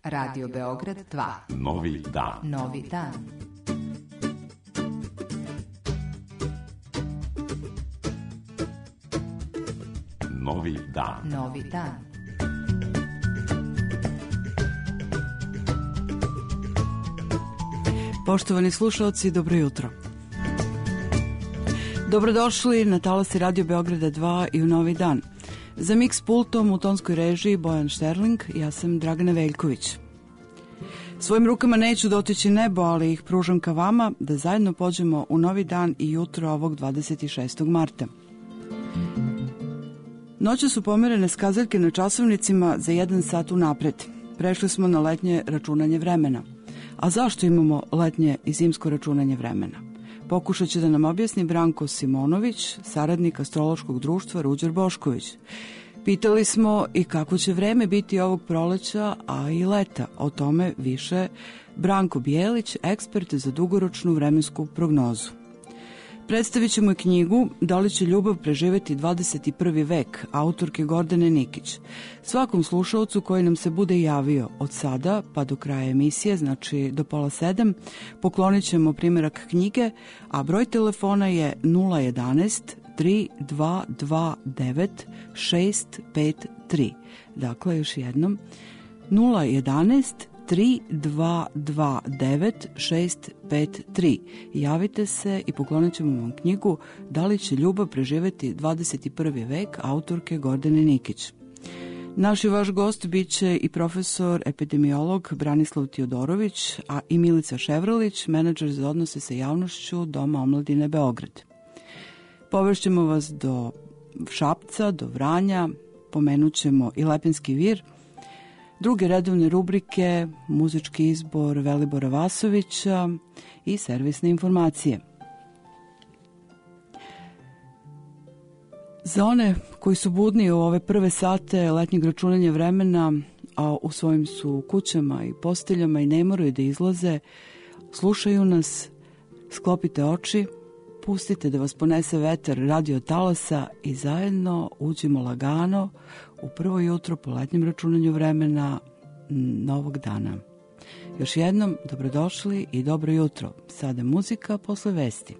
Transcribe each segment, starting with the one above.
Radio Beograd 2. Novi dan. Novi dan. Novi dan. Novi dan. Poštovani slušalci, dobro jutro. Dobrodošli na talasi Radio Beograda 2 i u Novi dan. Za mix pultom u tonskoj režiji Bojan Šterling, ja sam Dragana Veljković. Svojim rukama neću dotići nebo, ali ih pružam ka vama da zajedno pođemo u novi dan i jutro ovog 26. marta. Noće su pomerene skazaljke na časovnicima za 1 sat unapred. Prešli smo na letnje računanje vremena. A zašto imamo letnje i zimsko računanje vremena? Pokušat će da nam objasni Branko Simonović, saradnik astrološkog društva Ruđer Bošković. Pitali smo i kako će vreme biti ovog proleća, a i leta. O tome više Branko Bijelić, ekspert za dugoročnu vremensku prognozu. Predstavit ćemo i knjigu Da li će ljubav preživeti 21. vek, autorke Gordane Nikić. Svakom slušalcu koji nam se bude javio od sada pa do kraja emisije, znači do 6:30, poklonit ćemo primjerak knjige, a broj telefona je 011 3229 653. Dakle, još jednom, 011 3229 653. Javite se i poklonit ćemo vam knjigu Da li će ljubav preživeti 21. vek, autorke Gordane Nikić. Naš i vaš gost bit će i profesor epidemiolog Branislav Tiodorović, a i Milica Ševrlić, menadžer za odnose sa javnošću Doma omladine Beograd. Povešćemo vas do Šapca, do Vranja, pomenut ćemo i Lepenski vir, druge redovne rubrike, muzički izbor Velibora Vasovića i servisne informacije. Za one koji su budni u ove prve sate letnjeg računanja vremena, a u svojim su kućama i posteljama i ne moraju da izlaze, slušaju nas, sklopite oči, pustite da vas ponese vetar radio talasa i zajedno uđemo lagano u prvo jutro po letnjem računanju vremena novog dana. Još jednom, dobrodošli i dobro jutro. Sada muzika, posle vesti.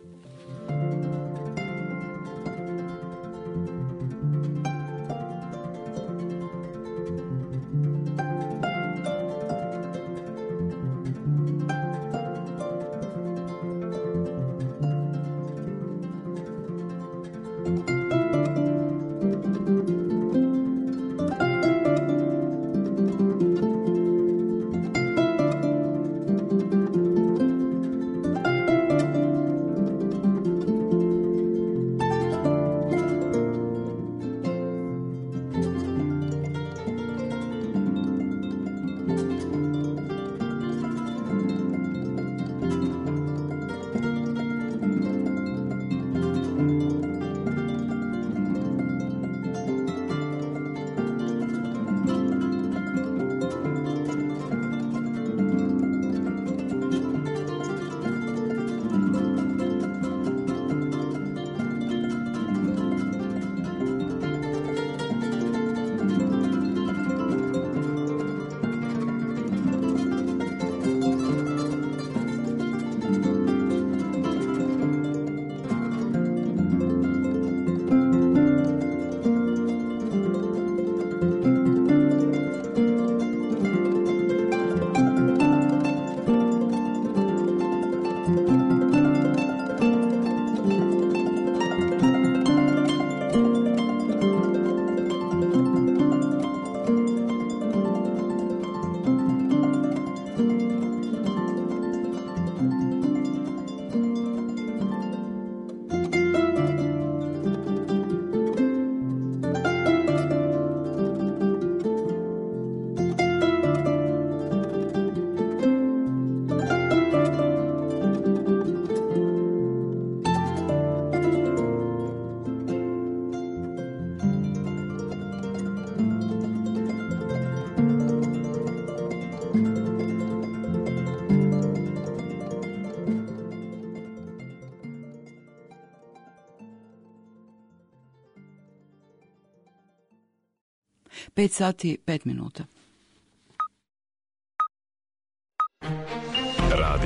Pet sati, 5 minuta.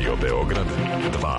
Radio Beograd 2.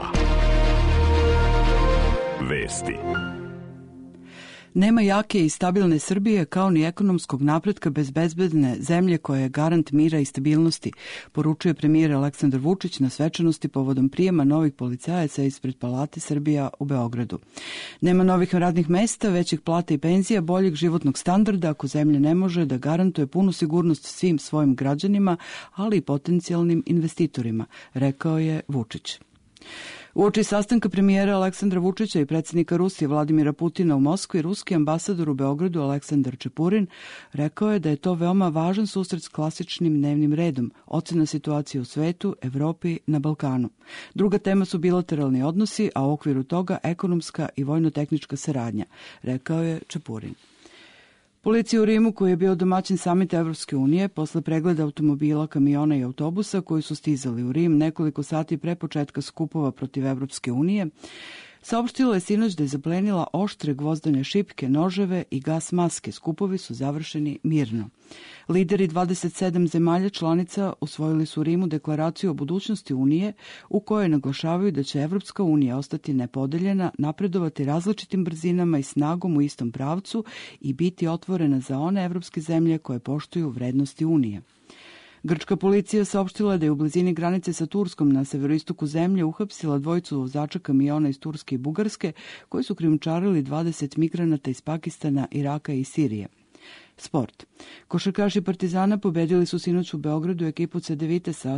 Vesti. Nema jake i stabilne Srbije kao ni ekonomskog napretka bez bezbedne zemlje koja je garant mira i stabilnosti, poručuje premijer Aleksandar Vučić na svečanosti povodom prijema novih policajaca ispred Palate Srbija u Beogradu. Nema novih radnih mesta, većih plata i penzija, boljeg životnog standarda ako zemlja ne može da garantuje punu sigurnost svim svojim građanima, ali i potencijalnim investitorima, rekao je Vučić. Uoči sastanka premijera Aleksandra Vučića i predsjednika Rusije Vladimira Putina u Moskvi, ruski ambasador u Beogradu Aleksandar Čepurin rekao je da je to veoma važan susret s klasičnim dnevnim redom, ocena situacije u svetu, Evropi, na Balkanu. Druga tema su bilateralni odnosi, a u okviru toga ekonomska i vojno-tehnička saradnja, rekao je Čepurin. Policija u Rimu, koji je bio domaćin samita Evropske unije, posle pregleda automobila, kamiona i autobusa koji su stizali u Rim nekoliko sati pre početka skupova protiv Evropske unije, saopštila je sinoć da je zaplenila oštre gvozdene šipke, noževe i gas maske. Skupovi su završeni mirno. Lideri 27 zemalja članica usvojili su u Rimu deklaraciju o budućnosti Unije u kojoj naglašavaju da će Evropska unija ostati nepodeljena, napredovati različitim brzinama i snagom u istom pravcu i biti otvorena za one evropske zemlje koje poštuju vrednosti Unije. Grčka policija saopštila da je u blizini granice sa Turskom na severoistoku zemlje uhapsila dvojicu vozača kamiona iz Turske i Bugarske koji su krijumčarili 20 migranata iz Pakistana, Iraka i Sirije. Sport. Košarkaši Partizana pobedili su sinoć u Beogradu ekipu Cedevite sa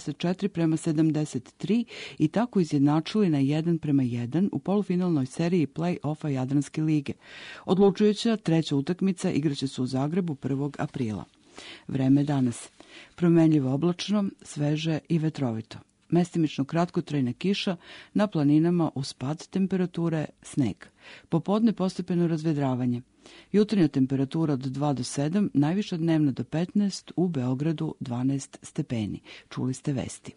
74-73 i tako izjednačili na 1-1 u polufinalnoj seriji play-offa Jadranske lige. Odlučujuća treća utakmica igraće se u Zagrebu 1. aprila. Vreme danas. Promenljivo oblačno, sveže i vetrovito. Mestimično kratkotrajna kiša, na planinama uz pad temperature sneg. Popodne postepeno razvedravanje. Jutarnja temperatura od 2 do 7, najviša dnevna do 15, u Beogradu 12 stepeni. Čuli ste vesti.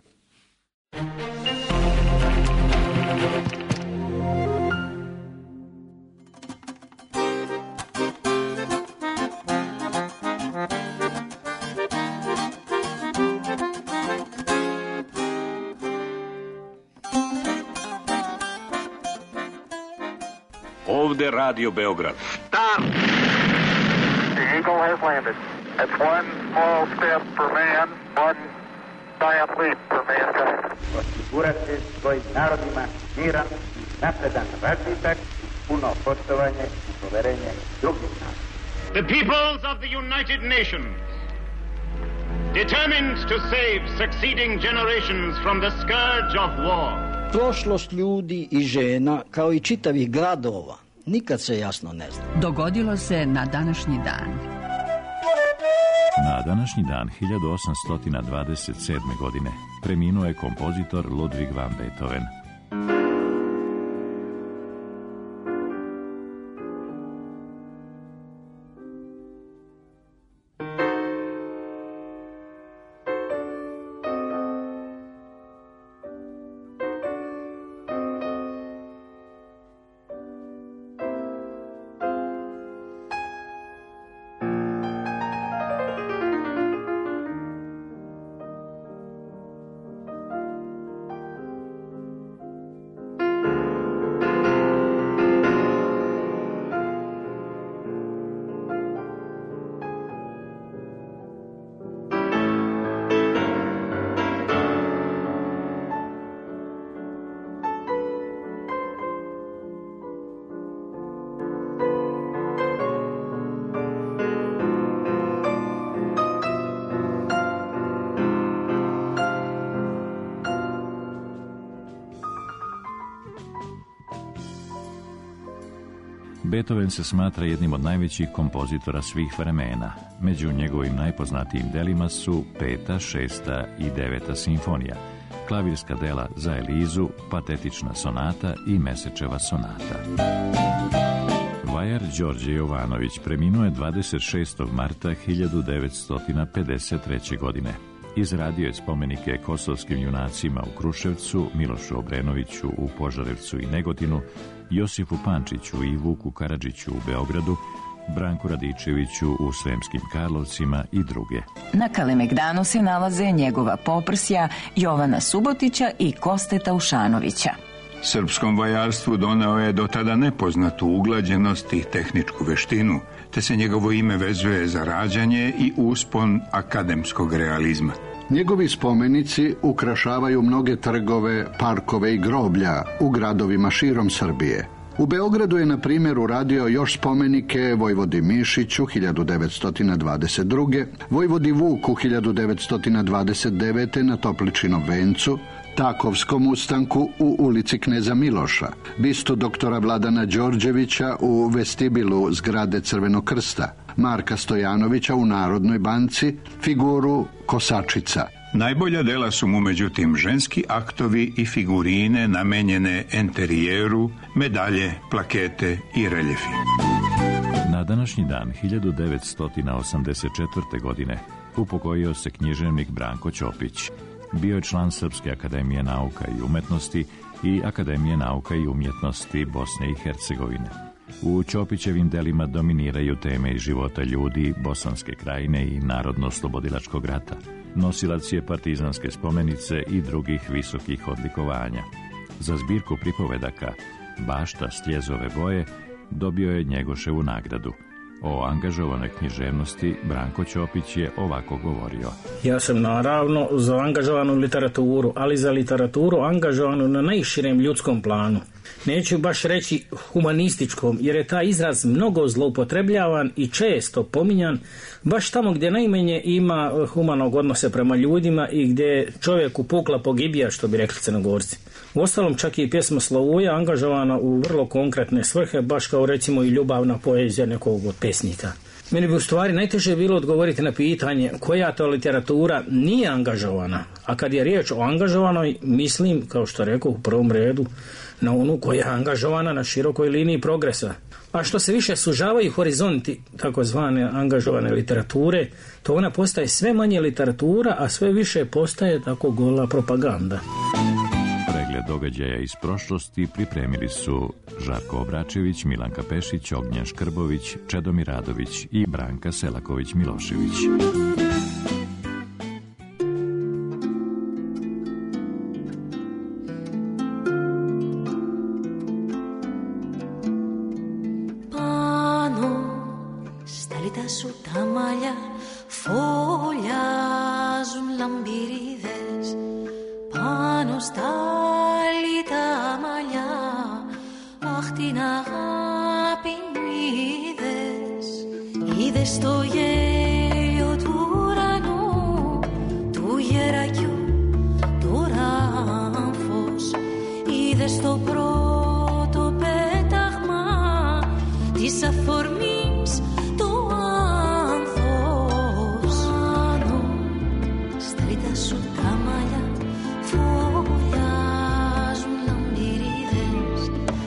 Ovde Radio Beograd. Stop! The Eagle has landed. That's one small step for man, one giant leap for mankind. Osigurati svojim narodima miran, napredan razvitak, puno poštovanje i poverenje drugih naroda. The peoples of the United Nations, determined to save succeeding generations from the scourge of war. Prošlost ljudi i žena, kao i čitavih gradova, nikad se jasno ne zna. Dogodilo se na današnji dan. Na današnji dan 1827. godine preminuo je kompozitor Ludwig van Beethoven. Beethoven se smatra jednim od najvećih kompozitora svih vremena. Među njegovim najpoznatijim delima su 5., 6. i 9. simfonija, klavirska dela za Elizu, patetična sonata i Mesečeva sonata. Vajar Đorđe Jovanović preminuo je 26. marta 1953. godine. Izradio je spomenike kosovskim junacima u Kruševcu, Milošu Obrenoviću u Požarevcu i Negotinu, Josifu Pančiću i Vuku Karadžiću u Beogradu Branku Radičeviću u Sremskim Karlovcima i druge. Na Kalemegdanu se nalaze njegova poprsja Jovana Subotića i Koste Taušanovića. Srpskom vajarstvu doneo je do tada nepoznatu uglađenost i tehničku veštinu, te se njegovo ime vezuje za rađanje i uspon akademskog realizma. Njegovi spomenici ukrašavaju mnoge trgove, parkove i groblja u gradovima širom Srbije. U Beogradu je, na primjer, uradio još spomenike Vojvodi Mišiću 1922. Vojvodi Vuku 1929. na Topličinom vencu, Takovskom ustanku u ulici Kneza Miloša, bistu doktora Vladana Đorđevića u vestibilu zgrade Crvenog krsta, Marka Stojanovića u Narodnoj banci, figuru Kosačica. Najbolja dela su mu međutim ženski aktovi i figurine namenjene enterijeru, medalje, plakete i reljefi. Na današnji dan 1984. godine upokojio se književnik Branko Ćopić. Bio je član Srpske akademije nauka i umetnosti i Akademije nauka i umjetnosti Bosne i Hercegovine. U Ćopićevim delima dominiraju teme iz života ljudi Bosanske krajine i Narodno-oslobodilačkog rata. Nosilac je partizanske spomenice i drugih visokih odlikovanja. Za zbirku pripovedaka Bašta stjezove boje dobio je Njegoševu nagradu. O angažovanoj književnosti Branko Ćopić je ovako govorio. Ja sam naravno za angažovanu literaturu, ali za literaturu angažovanu na najširem ljudskom planu. Neću baš reći humanističkom, jer je taj izraz mnogo zloupotrebljavan i često pominjan, baš tamo gdje najmanje ima humanog odnose prema ljudima i gdje čovjeku pukla pogibija, što bi rekli Crnogorci. Uostalom, čak i pjesma Slavuja angažovana u vrlo konkretne svrhe, baš kao recimo i ljubavna poezija nekog od pesnika. Meni bi u stvari najteže bilo odgovoriti na pitanje koja to literatura nije angažovana, a kad je riječ o angažovanoj, mislim, kao što rekao u prvom redu, na onu koja je angažovana na širokoj liniji progresa. A što se više sužavaju horizonti takozvane angažovane literature, to ona postaje sve manje literatura, a sve više postaje tako gola propaganda. Pregled događaja iz prošlosti pripremili su Žarko Obračević, Milanka Pešić, Ognjen Škrbović, Čedomir Radović i Branka Selaković-Milošević.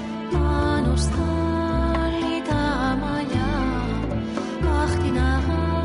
Nostalita maya, achtina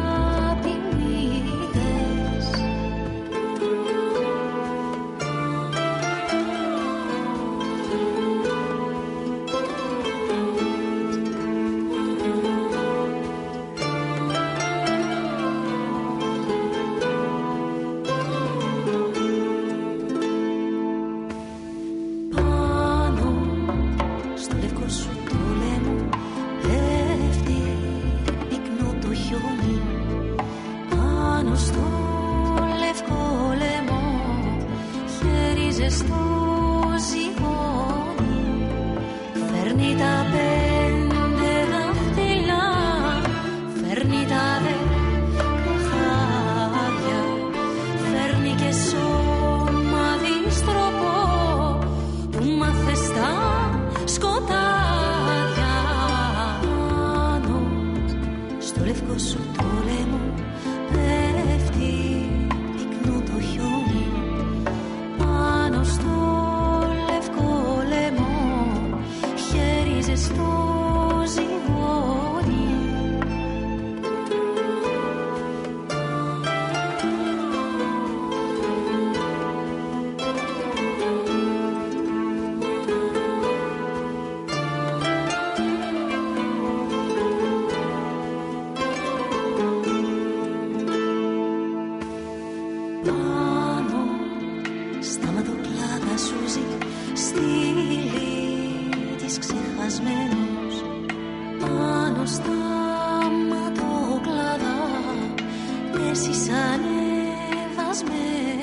στάμα το κλάδα σούζει στήλη της ξεχασμένος πάνω στάμα το κλάδα πέσεις ανεβασμένος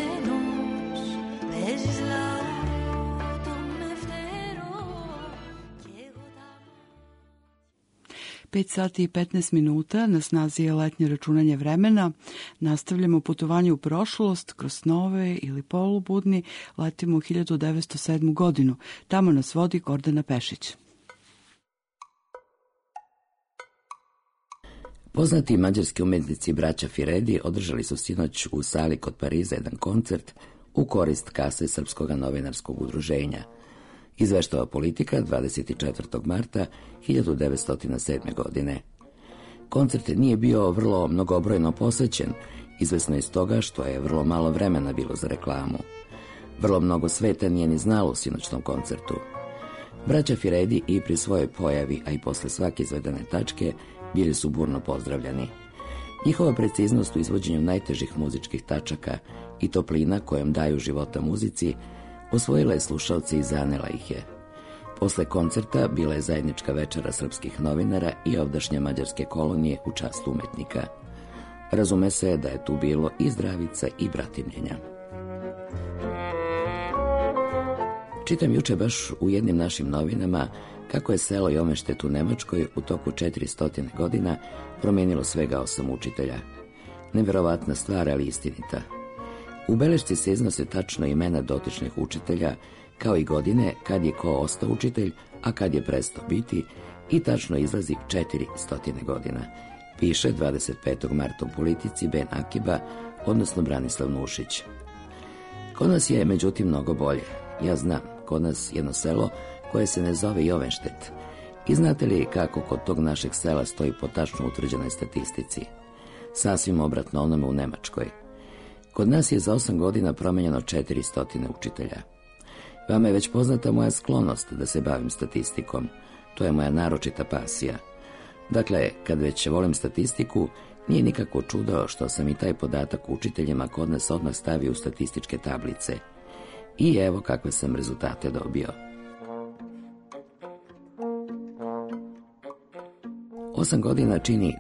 παίζεις λαό τον μευτέρο και εγώ τα 5 sati i 15 minuta, na snazi je letnje računanje vremena. Nastavljamo putovanje u prošlost, kroz snove ili polubudni, letimo u 1907. godinu. Tamo nas vodi Gordana Pešić. Poznati mađarski umjetnici braća Firedi održali su sinoć u sali kod Pariza jedan koncert u korist kase Srpskog novinarskog udruženja. Izveštava Politika 24. marta 1907. godine. Koncert nije bio vrlo mnogobrojno posvećen, izvesno iz toga što je vrlo malo vremena bilo za reklamu. Vrlo mnogo sveta nije ni znalo u sinoćnom koncertu. Braća Firedi i pri svojoj pojavi, a i posle svake izvedene tačke, bili su burno pozdravljani. Njihova preciznost u izvođenju najtežih muzičkih tačaka i toplina kojom daju života muzici osvojila je slušalce i zanela ih je. Posle koncerta bila je zajednička večera srpskih novinara i ovdašnje mađarske kolonije u čast umetnika. Razume se da je tu bilo i zdravica i bratimljenja. Čitam juče baš u jednim našim novinama kako je selo Jomeštet u Nemačkoj u toku 400 godina promenilo svega 8 učitelja. Neverovatna stvar, ali istinita. U belešci se iznose tačno imena dotičnih učitelja, kao i godine kad je ko ostao učitelj, a kad je prestao biti, i tačno izlazi 400 godina. Piše 25. marta u Politici Ben Akiba, odnosno Branislav Nušić. Kod nas je, međutim, mnogo bolje. Ja znam, kod nas jedno selo koje se ne zove Jovenštet. I znate li kako kod tog našeg sela stoji po tačno utvrđenoj statistici? Sasvim obratno onome u Nemačkoj. Kod nas je za 8 godina promenjeno 400 učitelja. Vama je već poznata moja sklonost da se bavim statistikom. To je moja naročita pasija. Dakle, kad već volim statistiku, nije nikako čudo što sam i taj podatak učiteljima kod nas odmah stavio u statističke tablice. I evo kakve sam rezultate dobio. 8 godina čini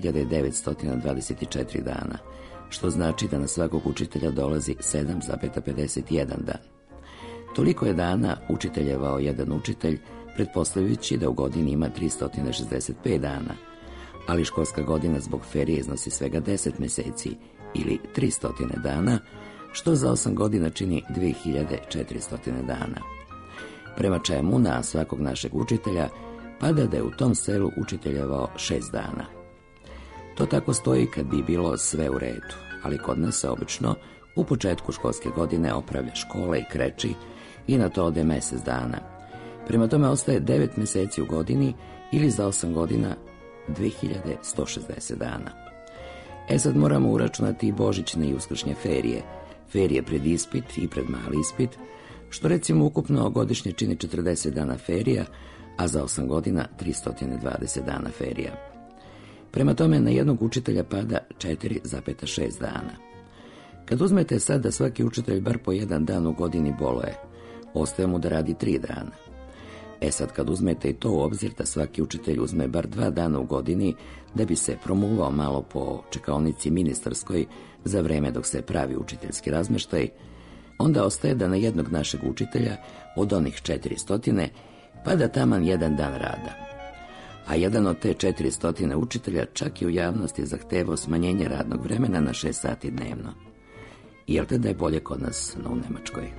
2924 dana, što znači da na svakog učitelja dolazi 7,51 dan. Toliko je dana učiteljevao jedan učitelj, pretpostavljajući da u godini ima 365 dana, ali školska godina zbog ferije iznosi svega 10 meseci ili 300 dana, što za 8 godina čini 2400 dana. Prema čemu na svakog našeg učitelja pada da je u tom selu učiteljevao 6 dana. To tako stoji kad bi bilo sve u redu, ali kod nas se obično u početku školske godine opravlja škola i kreči i na to ode mesec dana. Prema tome ostaje 9 meseci u godini ili za 8 godina 2160 dana. Sad moramo uračunati i božićne i uskršnje ferije, ferije pred ispit i pred mali ispit, što recimo ukupno godišnje čini 40 dana ferija, a za 8 godina 320 dana ferija. Prema tome na jednog učitelja pada 4,6 dana. Kad uzmete sad da svaki učitelj bar po jedan dan u godini boluje, ostaje mu da radi 3 dana. Sad kad uzmete i to u obzir da svaki učitelj uzme bar 2 dana u godini da bi se promuvao malo po čekaonici ministarskoj za vreme dok se pravi učiteljski razmeštaj, onda ostaje da na jednog našeg učitelja od onih 400 pada taman jedan dan rada. A jedan od te 400 učitelja čak i u javnosti zahtevao smanjenje radnog vremena na 6 sati dnevno. Jel te da je bolje kod nas no u Nemačkoj?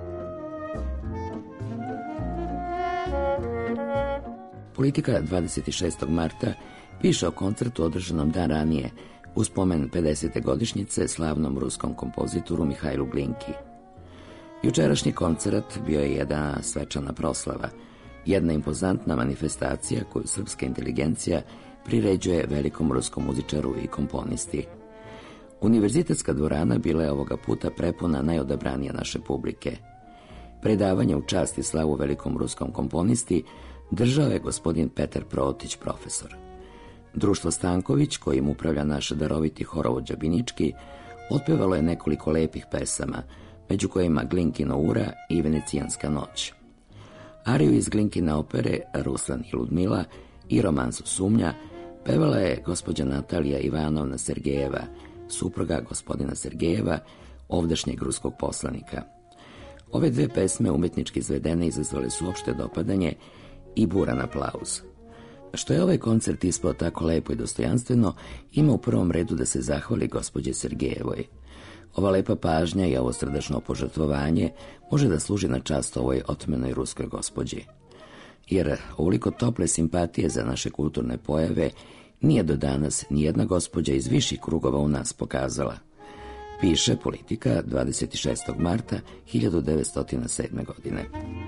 Politika 26. marta piše o koncertu održanom dan ranije u spomen 50. godišnjice slavnom ruskom kompozitoru Mihajlu Glinki. Jučerašnji koncert bio je jedna svečana proslava, jedna impozantna manifestacija koju srpska inteligencija priređuje velikom ruskom muzičaru i komponisti. Univerzitetska dvorana bila je ovoga puta prepuna najodabranije naše publike. Predavanje u čast i slavu velikom ruskom komponisti držao je gospodin Petar Protić, profesor. Društvo Stanković, kojim upravlja naš daroviti horovođa Binički, otpevalo je nekoliko lepih pesama, među kojima Glinkino ura i Venecijanska noć. Ariju iz Glinkine opere Ruslan i Ludmila i romansu Sumnja pevala je gospođa Natalija Ivanovna Sergejeva, supruga gospodina Sergejeva, ovdašnjeg ruskog poslanika. Ove dve pesme umjetnički izvedene izazvale su opšte dopadanje i buran aplauz. Što je ovaj koncert ispao tako lepo i dostojanstveno, ima u prvom redu da se zahvali gospođe Sergejevoj. Ova lepa pažnja i ovo srdačno požrtvovanje može da služi na čast ovoj otmenoj ruskoj gospođi. Jer ovoliko tople simpatije za naše kulturne pojave nije do danas nijedna gospođa iz viših krugova u nas pokazala. Piše Politika 26. marta 1907. godine.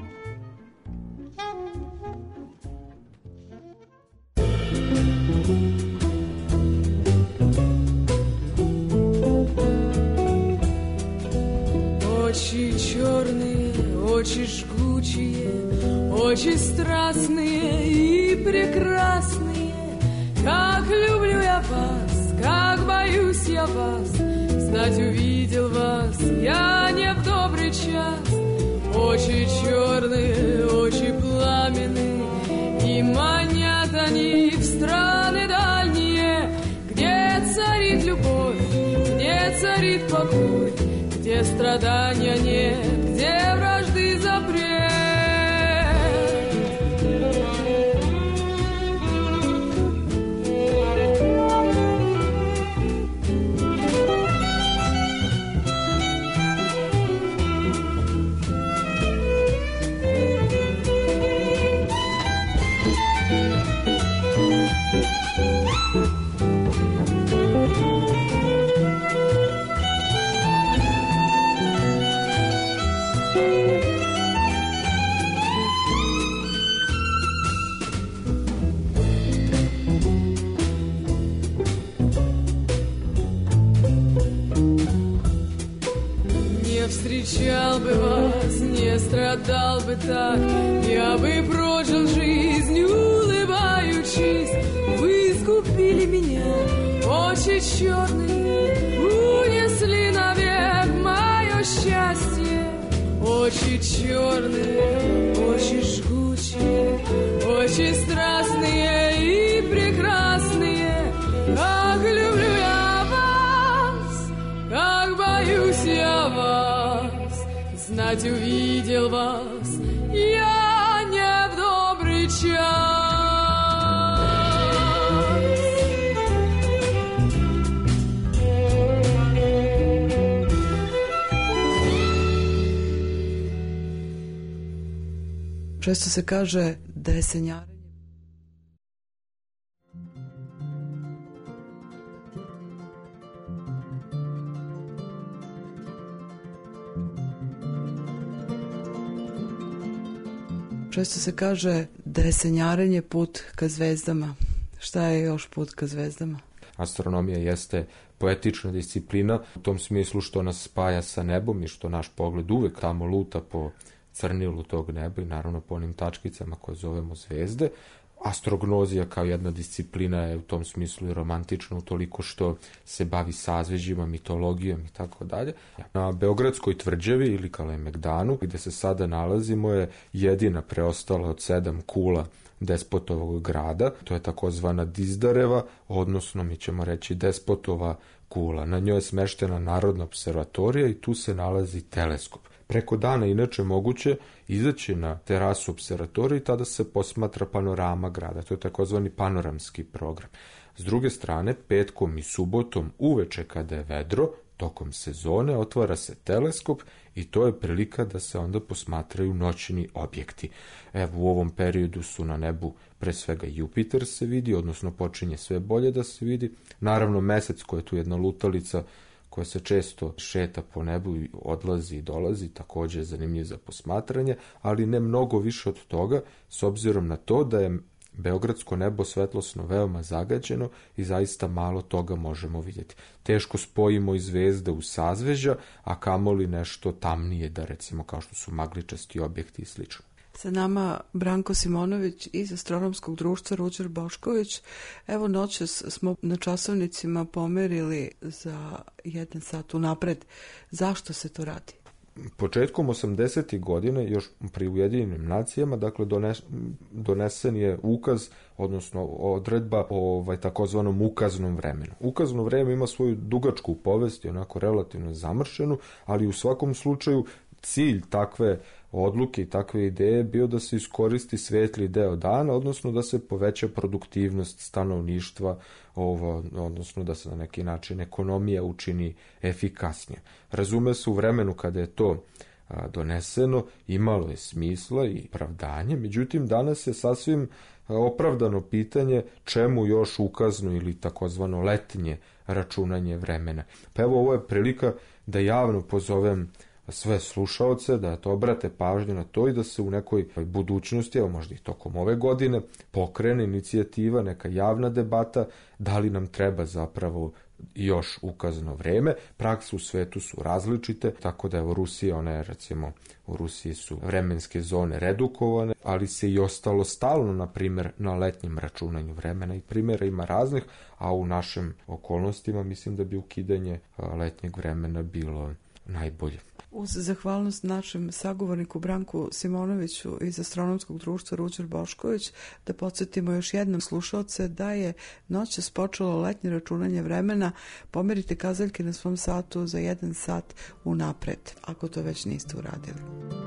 Очи черные, очи жгучие, очи страстные и прекрасные. Как люблю я вас, как боюсь я вас, знать увидел вас я не в добрый час. Очи черные, очи пламенные, и манят они в страны дальние, где царит любовь, где царит покой, где страдания нет, где вражды запрет. Встречал бы вас, не страдал бы так, я бы прожил жизнь, улыбаючись. Вы искупили меня, очи черные, унесли навек мое счастье. Очи черные, очи жгучие, очи страстные и прекрасные. Как люблю я вас, как боюсь я вас, знать увидел вас я не в добрый час. Često se kaže da je senjarenje put ka zvezdama. Šta je još put ka zvezdama? Astronomija jeste poetična disciplina u tom smislu što nas spaja sa nebom i što naš pogled uvek tamo luta po crnilu tog neba i naravno po onim tačkicama koje zovemo zvezde. Astrognozija kao jedna disciplina je u tom smislu i romantična utoliko što se bavi sazvežđima, mitologijom i tako dalje. Na Beogradskoj tvrđavi ili Kalemegdanu, gde se sada nalazimo, je jedina preostala od 7 kula Despotovog grada. To je takozvana Dizdareva, odnosno mi ćemo reći Despotova kula. Na njoj je smeštena Narodna observatorija i tu se nalazi teleskop. Preko dana inače moguće izaći na terasu observatorije i tada se posmatra panorama grada. To je takozvani panoramski program. S druge strane, petkom i subotom uveče kada je vedro, tokom sezone otvara se teleskop i to je prilika da se onda posmatraju noćni objekti. Evo, u ovom periodu su na nebu pre svega Jupiter se vidi, odnosno počinje sve bolje da se vidi. Naravno, mesec koja je tu jedna lutalica koja se često šeta po nebu i odlazi i dolazi, također je zanimljiv za posmatranje, ali ne mnogo više od toga, s obzirom na to da je beogradsko nebo svetlosno veoma zagađeno i zaista malo toga možemo vidjeti. Teško spojimo i zvezde u sazvežđa, a kamoli nešto tamnije, da recimo kao što su magličasti objekti i slično. Sa nama Branko Simonović iz Astronomskog društva Ruđer Bošković. Evo, noćas smo na časovnicima pomerili za 1 sat unapred. Zašto se to radi? početkom 80. godine, još pri Ujedinjenim nacijama, dakle donesen je ukaz, odnosno odredba o takozvanom ukaznom vremenu. Ukazno vreme ima svoju dugačku povest i onako relativno zamršenu, ali u svakom slučaju cilj takve odluke i takve ideje je bio da se iskoristi svetli deo dana, odnosno da se poveća produktivnost stanovništva, odnosno da se na neki način ekonomija učini efikasnije. Razume se, u vremenu kada je to doneseno, imalo je smisla i opravdanje, međutim danas je sasvim opravdano pitanje čemu još ukazno ili takozvano letnje računanje vremena. Pa evo, ovo je prilika da javno pozovem sve slušaoce da to obrate pažnju na to i da se u nekoj budućnosti, evo možda i tokom ove godine, pokrene inicijativa, neka javna debata, da li nam treba zapravo još ukazno vreme. Prakse u svetu su različite, tako da evo Rusija, ona je recimo, u Rusiji su vremenske zone redukovane, ali se i ostalo stalno, na primjer, na letnjem računanju vremena, i primjera ima raznih, a u našim okolnostima mislim da bi ukidanje letnjeg vremena bilo najbolje. Uz zahvalnost našem sagovorniku Branku Simonoviću iz Astronomskog društva Ruđer Bošković, da podsjetimo još jednom slušalce da je noćas počelo letnje računanje vremena. Pomerite kazaljke na svom satu za 1 sat unapred, ako to već niste uradili.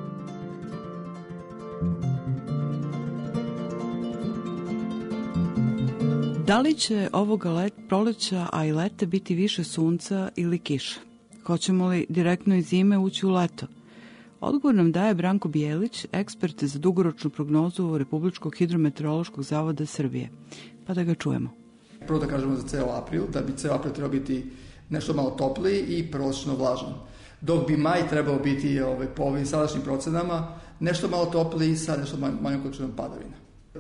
Da li će ovoga proleća, a i leta, biti više sunca ili kiša? Hoćemo li direktno iz zime ući u leto? Odgovor nam daje Branko Bijelić, ekspert za dugoročnu prognozu Republičkog hidrometeorološkog zavoda Srbije. Pa da ga čujemo. Prvo da kažemo za ceo april, da bi ceo april trebao biti nešto malo topliji i prosječno vlažan. Dok bi maj trebao biti po ovim sadašnjim procenama nešto malo topliji sa nešto manjom količinom padavina.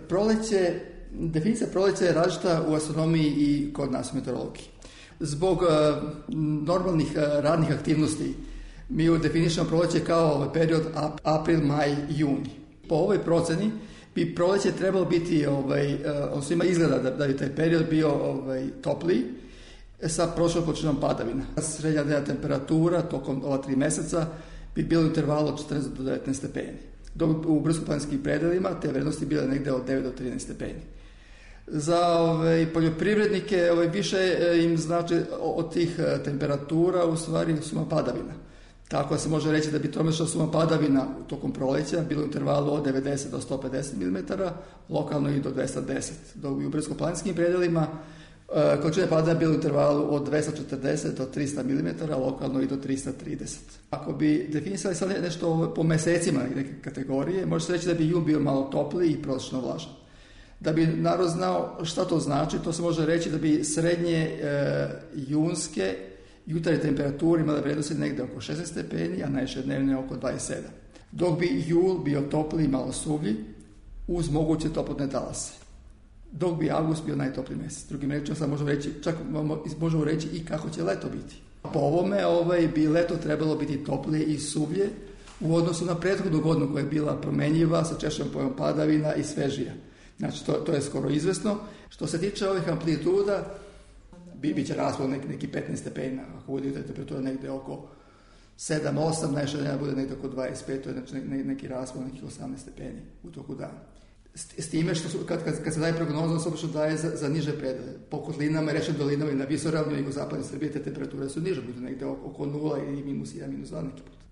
Definicija proleća je različita u astronomiji i kod nas u meteorologiji. Zbog normalnih radnih aktivnosti mi definišemo proleće kao period april, maj, juni. Po ovoj proceni bi proleće trebalo biti, odnosno ima izgleda da bi taj period bio topliji sa prosječnom količinom padavina. Srednja dnevna temperatura tokom ova 3 meseca bi bilo u intervalu od 14 do 19 stepeni. Dok u brdsko-planinskim predelima te vrednosti bile negde od 9 do 13 stepeni. Za poljoprivrednike više im znači od tih temperatura u stvari suma padavina. Tako se može reći da bi tromesečna suma padavina tokom proleća bilo u intervalu od 90 do 150 mm, lokalno i do 210. Dok bi u brdsko-planinskim predelima količine padavina bilo u intervalu od 240 do 300 mm, lokalno i do 330. Ako bi definisali sad nešto po mesecima neke kategorije, može se reći da bi jun bio malo topliji i prosječno vlažan. Da bi narod znao šta to znači, to se može reći da bi srednje junske jutarnje temperature imale vrednosti negde oko 16 stepeni, a najviše dnevne oko 27. Dok bi jul bio topliji, malo suvlji, uz moguće toplotne talase. Dok bi avgust bio najtopliji mjesec. Drugim rečima sad možemo reći i kako će leto biti. Po ovome bi leto trebalo biti toplije i suvlje u odnosu na prethodnu godinu koja je bila promenjiva sa češćom pojom padavina i svežija. Znači, to je skoro izvesno. Što se tiče ovih amplituda, bit će raspon neki 15 stepena. Ako bude temperatura negde oko 7-8, najviše dana bude negde oko 25, to je znači neki raspon nekih 18 stepeni u toku dana. S time što kad se daje prognoza, se obično daje za niže predele. Po kotlinama i rečnim dolinama i na visoravnju i u zapadnoj Srbiji te temperature su niže, budu negde oko 0 ili -1, -2 neki put.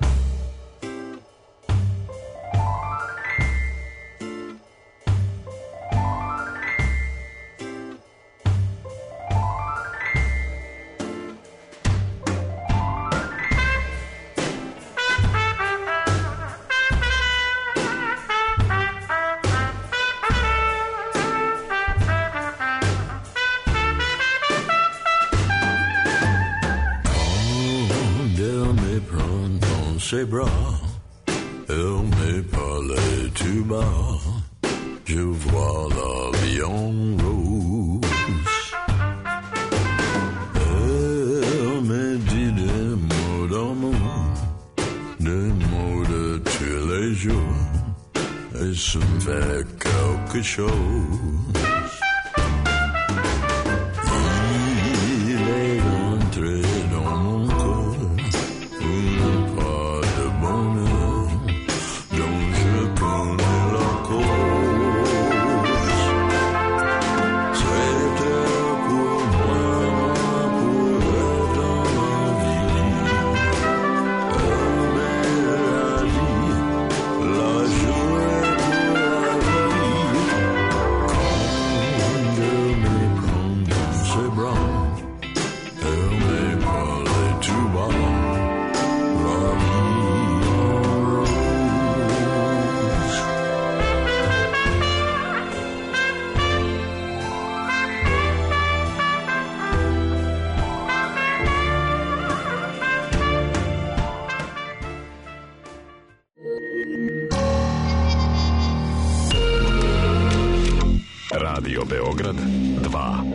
C'est bras, elle me parlait tout bas, je vois l'avion rose. Elle me dit des mots d'amour, des mots de tous les jours, et ça me fait quelque chose. Il est entré dans mon corps, une part Radio Beograd 2.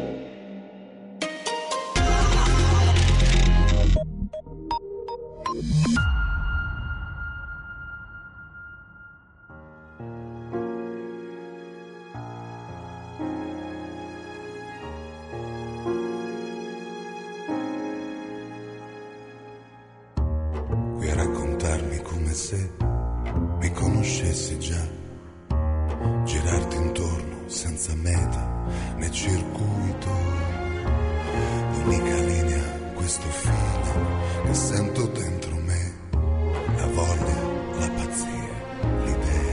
Vuoi raccontarmi come se mi conoscessi già, girarti intorno senza meta né circuito, l'unica linea, questo feeling che sento dentro me, la voglia, la pazzia, l'idea.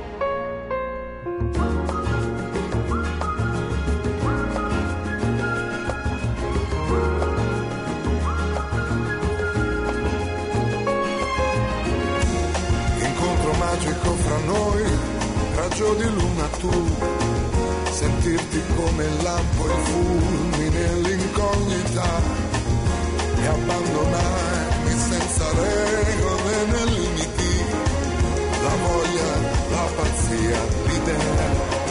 Incontro magico fra noi, raggio di luna tu, sentirti come il lampo, il fulmine, l'incognita, e abbandonarmi senza regole né limiti, la voglia, la pazzia, l'idea.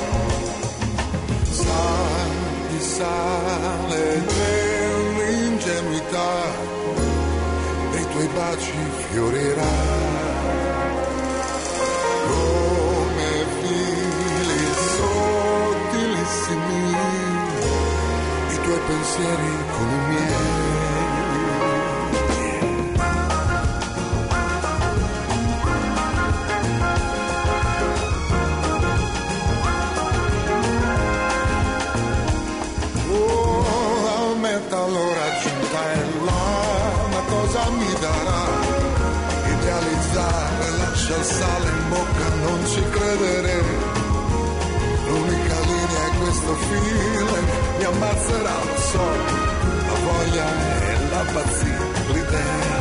Sale dell'ingenuità, dei tuoi baci fiorirà come fili sottilissimi, i tuoi pensieri con i miei. L'ora giunta è là, ma cosa mi darà? Idealizzare, lascia il sale in bocca, non ci credere. L'unica linea è questo feeling, mi ammazzerà, lo so. La voglia è la pazzia, l'idea.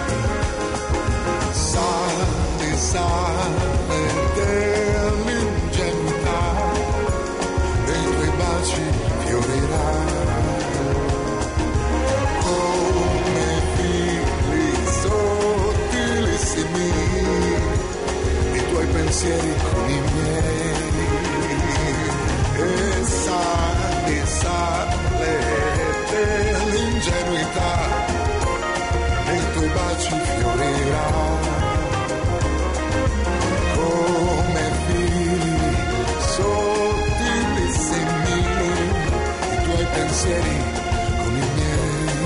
Sale dell'ingenuità, dei tuoi baci fiorirà i tuoi pensieri con i miei, e sale dell'ingenuità, nei tuoi baci fiorirà come fili sottilissimi, i tuoi pensieri con i miei.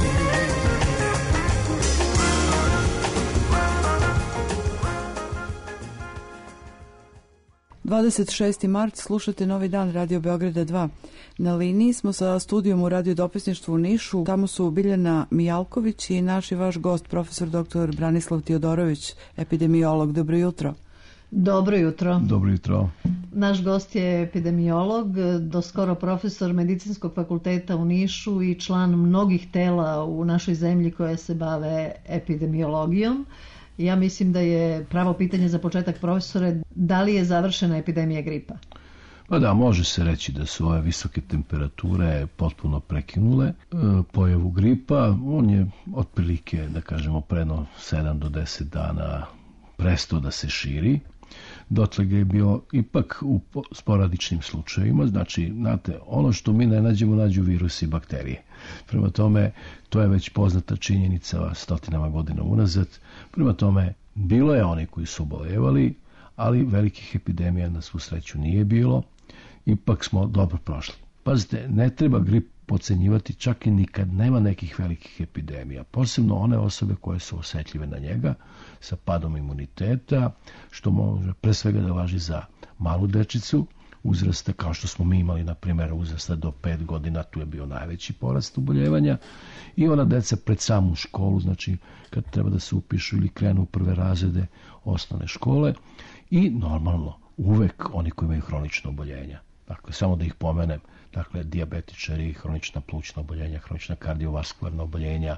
26. mart, slušate Novi dan Radio Beograda 2. Na liniji smo sa studijom u Radio dopisništvu u Nišu. Tamo su Biljana Mijalković i naš i vaš gost, profesor dr. Branislav Tiodorović, epidemiolog. Dobro jutro. Dobro jutro. Dobro jutro. Naš gost je epidemiolog, doskoro profesor Medicinskog fakulteta u Nišu i član mnogih tela u našoj zemlji koje se bave epidemiologijom. Ja mislim da je pravo pitanje za početak, profesore, da li je završena epidemija gripa? Pa da, može se reći da su ove visoke temperature potpuno prekinule pojavu gripa. On je otprilike, da kažemo, predno 7 do 10 dana prestao da se širi. Dotle ga je bio ipak u sporadičnim slučajevima. Znači, znate, ono što mi ne nađemo, nađu virusi i bakterije. Prema tome, to je već poznata činjenica stotinama godina unazad. Prema tome, bilo je oni koji su obolevali, ali velikih epidemija na svu sreću nije bilo. Ipak smo dobro prošli. Pazite, ne treba grip podcenjivati čak i nikad nema nekih velikih epidemija. Posebno one osobe koje su osjetljive na njega, sa padom imuniteta, što može pre svega da važi za malu dečicu, uzrasta kao što smo mi imali, na primjer, uzrasta do 5 godina, tu je bio najveći porast oboljevanja, i ona deca pred samu školu, znači kad treba da se upišu ili krenu u prve razrede osnovne škole, i normalno uvek oni koji imaju hronično oboljenja. Dakle, samo da ih pomenem, dakle, dijabetičari, hronična plućna oboljenja, hronična kardiovaskularna oboljenja,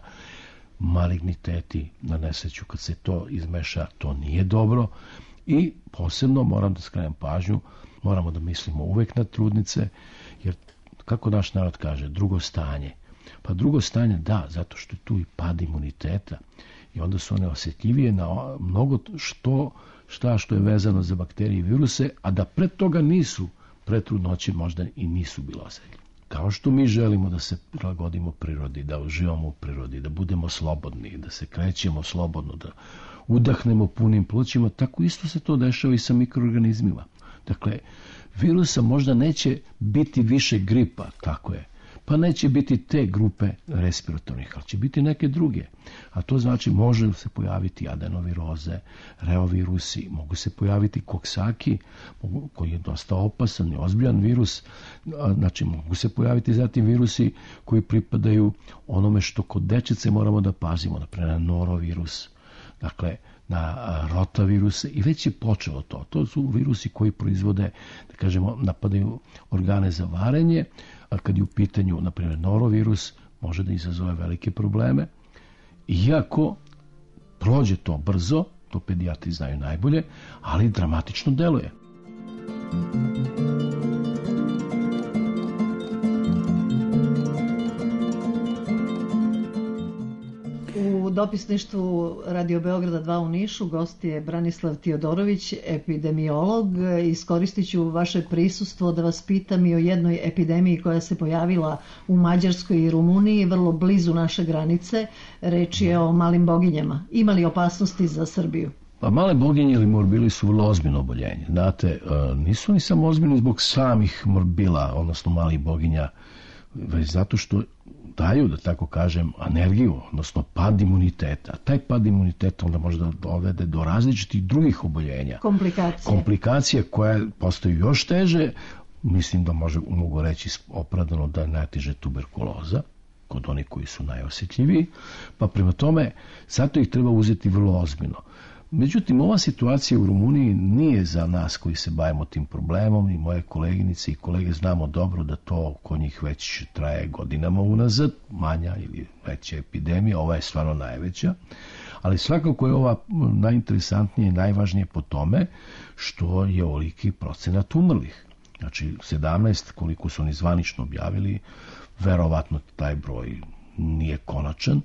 maligniteti, na nesreću kad se to izmeša, to nije dobro. I posebno moram da skrenem pažnju, moramo da mislimo uvek na trudnice, jer kako naš narod kaže, drugo stanje. Pa drugo stanje, da, zato što je tu i pad imuniteta i onda su one osjetljivije na mnogo što je vezano za bakterije i viruse, a da pred toga nisu pre trudnoće možda i nisu bile osetljive. Kao što mi želimo da se prilagodimo prirodi, da uživamo u prirodi, da budemo slobodni, da se krećemo slobodno, da udahnemo punim plućima, tako isto se to dešava i sa mikroorganizmima. Dakle, virusa možda neće biti više gripa, tako je, pa neće biti te grupe respiratornih, ali će biti neke druge. A to znači može se pojaviti adenoviroze, reovirusi, mogu se pojaviti koksaki, koji je dosta opasan i ozbiljan virus, znači mogu se pojaviti zatim virusi koji pripadaju onome što kod dečice moramo da pazimo, naprimjer norovirus, dakle na rotaviruse i već je počelo to. To su virusi koji proizvode, da kažemo, napadaju organe za varenje, a kad je u pitanju, na primjer, norovirus, može da izazove velike probleme. Iako prođe to brzo, to pedijatri znaju najbolje, ali dramatično deluje. U dopisništvu Radio Beograda 2 u Nišu gost je Branislav Tiodorović, epidemiolog. Iskoristit ću vaše prisustvo da vas pitam i o jednoj epidemiji koja se pojavila u Mađarskoj i Rumuniji, vrlo blizu naše granice. Reč je o malim boginjama. Ima li opasnosti za Srbiju? Pa male boginje ili morbili su vrlo ozbiljno oboljenje. Znate, nisu oni samo ozbiljni zbog samih morbila, odnosno malih boginja, već zato što daju, da tako kažem, energiju, odnosno pad imuniteta. Taj pad imuniteta onda može da dovede do različitih drugih oboljenja. Komplikacije koje postaju još teže, mislim da mogu reći opravdano da je najteže tuberkuloza, kod onih koji su najosjetljiviji, pa prema tome, zato ih treba uzeti vrlo ozbiljno. Međutim, ova situacija u Rumuniji nije za nas koji se bavimo tim problemom i moje koleginice i kolege znamo dobro da to kod njih već traje godinama unazad, manja ili veća epidemija, ova je stvarno najveća, ali svakako je ova najinteresantnije i najvažnije po tome što je ovoliki procenat umrlih. Znači 17, koliko su oni zvanično objavili, verovatno taj broj nije konačan,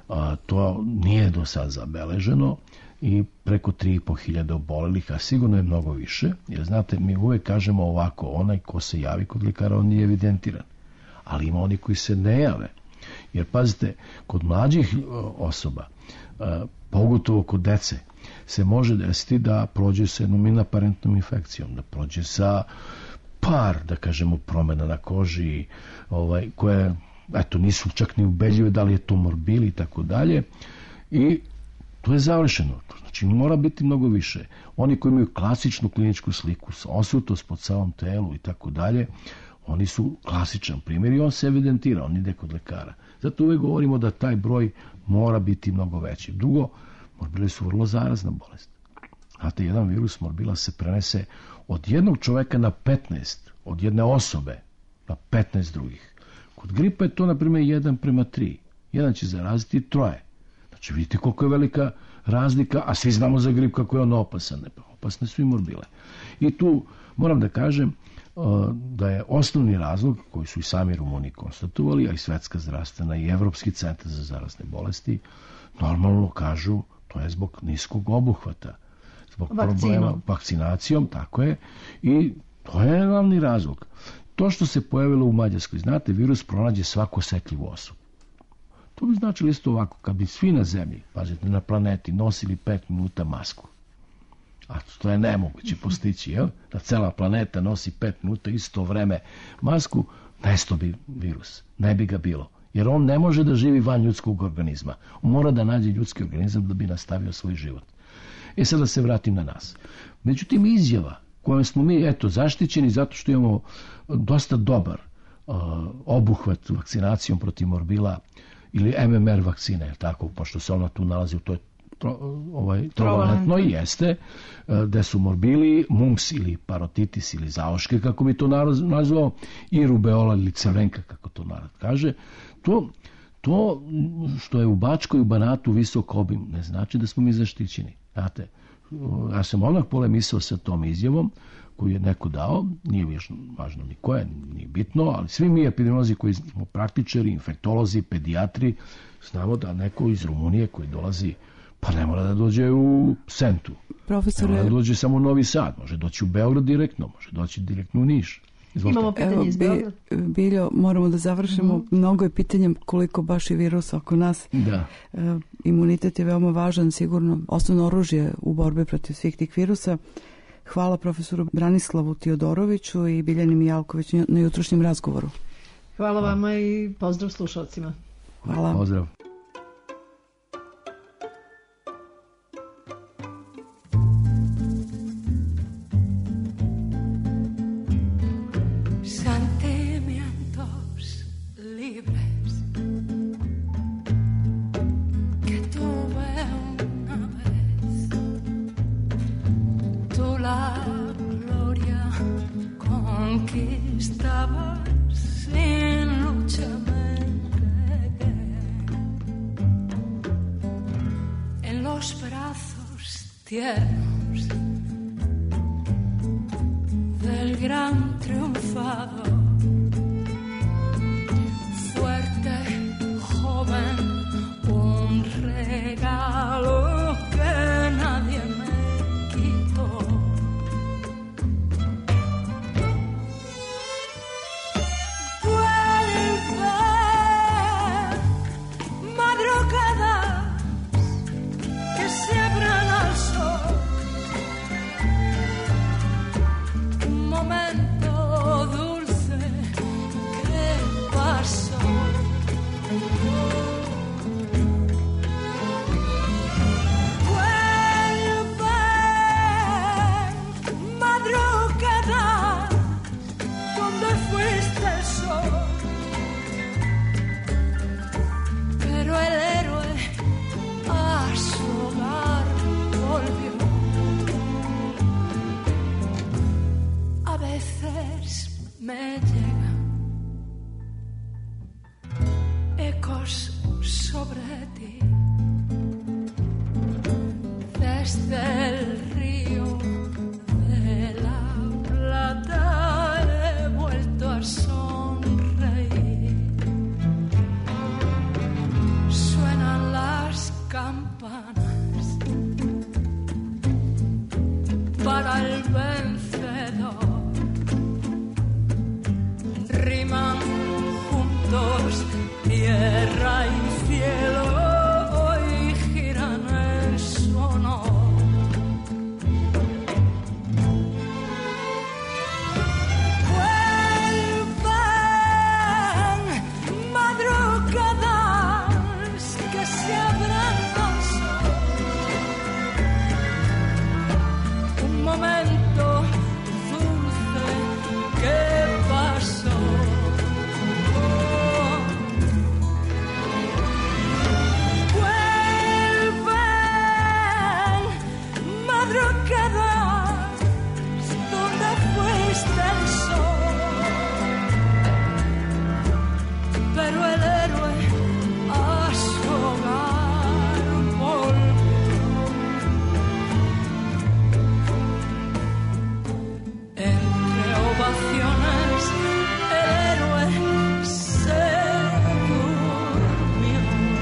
to nije do sad zabeleženo, i preko 3.500 obolelih, a sigurno je mnogo više, jer znate, mi uvek kažemo ovako, onaj ko se javi kod lekara, on nije evidentiran, ali ima oni koji se ne jave, jer pazite, kod mlađih osoba, pogotovo kod dece, se može desiti da prođe sa jednom inaparentnom infekcijom, da prođe sa par, da kažemo, promjena na koži, koje, eto, nisu čak ni ubedljive da li je to morbil i tako dalje, i to je završeno. Znači, mora biti mnogo više. Oni koji imaju klasičnu kliničku sliku, osutost po celom telu i tako dalje, oni su klasičan primjer i on se evidentira, on ide kod lekara. Zato uvijek govorimo da taj broj mora biti mnogo veći. Drugo, morbili su vrlo zarazna bolest. Znate, jedan virus morbila se prenese od jednog čoveka na 15, od jedne osobe na 15 drugih. Kod gripa je to, na primjer, 1:3. Jedan će zaraziti 3. Znači, vidite koliko je velika razlika, a svi znamo za grip kako je on opasan. Opasne su i morbile. I tu moram da kažem da je osnovni razlog, koji su i sami Rumuni konstatovali, a i Svetska zdravstvena i Evropski centar za zarazne bolesti, normalno kažu, to je zbog niskog obuhvata, zbog problema vakcinacijom, tako je, i to je glavni razlog. To što se pojavilo u Mađarskoj, znate, virus pronađe svaku osetljivu osobu. To bi značilo isto ovako, kad bi svi na zemlji, pazite, na planeti, nosili 5 minuta masku. A to je nemoguće postići, jel? Da cela planeta nosi 5 minuta isto vreme masku, nesto bi virus, ne bi ga bilo. Jer on ne može da živi van ljudskog organizma. On mora da nađe ljudski organizam da bi nastavio svoj život. Sad da se vratim na nas. Međutim, izjava kojom smo mi, zaštićeni zato što imamo dosta dobar obuhvat vakcinacijom protiv morbila ili MMR vakcine, tako, pošto se ona tu nalazi u toj trovalentnoj, jeste, gde su morbili, mumps ili parotitis ili zaoške, kako bi to nazvao, i rubeola ili crvenka, kako to narod kaže. To što je u Bačkoj i u Banatu visok obim, ne znači da smo mi zaštićeni. Znate, ja sam odmah polemisao sa tom izjavom koju je neko dao, nije važno ni ko je, nije bitno, ali svi mi epidemiolozi koji smo praktičari, infektolozi, pedijatri, znamo da neko iz Rumunije koji dolazi, pa ne mora da dođe u Sentu, profesore... Ne dođe samo u Novi Sad, može doći u Beograd direktno, može doći direktno u Niš. Izvolite. Imamo pitanje iz Beograda. Biljo, moramo da završimo. Mnogo je pitanje koliko baš je virus oko nas. Da. Imunitet je veoma važan, sigurno osnovno oružje u borbi protiv svih tih virusa. Hvala profesoru Branislavu Tiodoroviću i Biljani Mijalković na jutrošnjem razgovoru. Hvala vama i pozdrav slušalcima. Hvala. Pozdrav. Sentimientos libres que tuve una vez. Tú la gloria conquistabas sin lucha, me entregué en los brazos tiernos del gran triunfador. Fuerte, joven, un regalo que nadie me quitó. Vuelve, madrugadas que se abran al sol. Un momento dulce que pasó. Vuelve, madrugada, donde fuiste el sol. Pero el héroe a su hogar volvió. A veces me llegan ecos sobre ti desde el río de la Plata. He vuelto a sonreír. Suenan las campanas para el vencedor. Riman juntos tierra y cielo, hoy giran en su honor. Vuelven madrugadas que se abran al sol. Un momento dulce que pasó. Madrugadas donde fuiste el sol, pero el héroe a su hogar volvió. Entre ovaciones el héroe se durmió.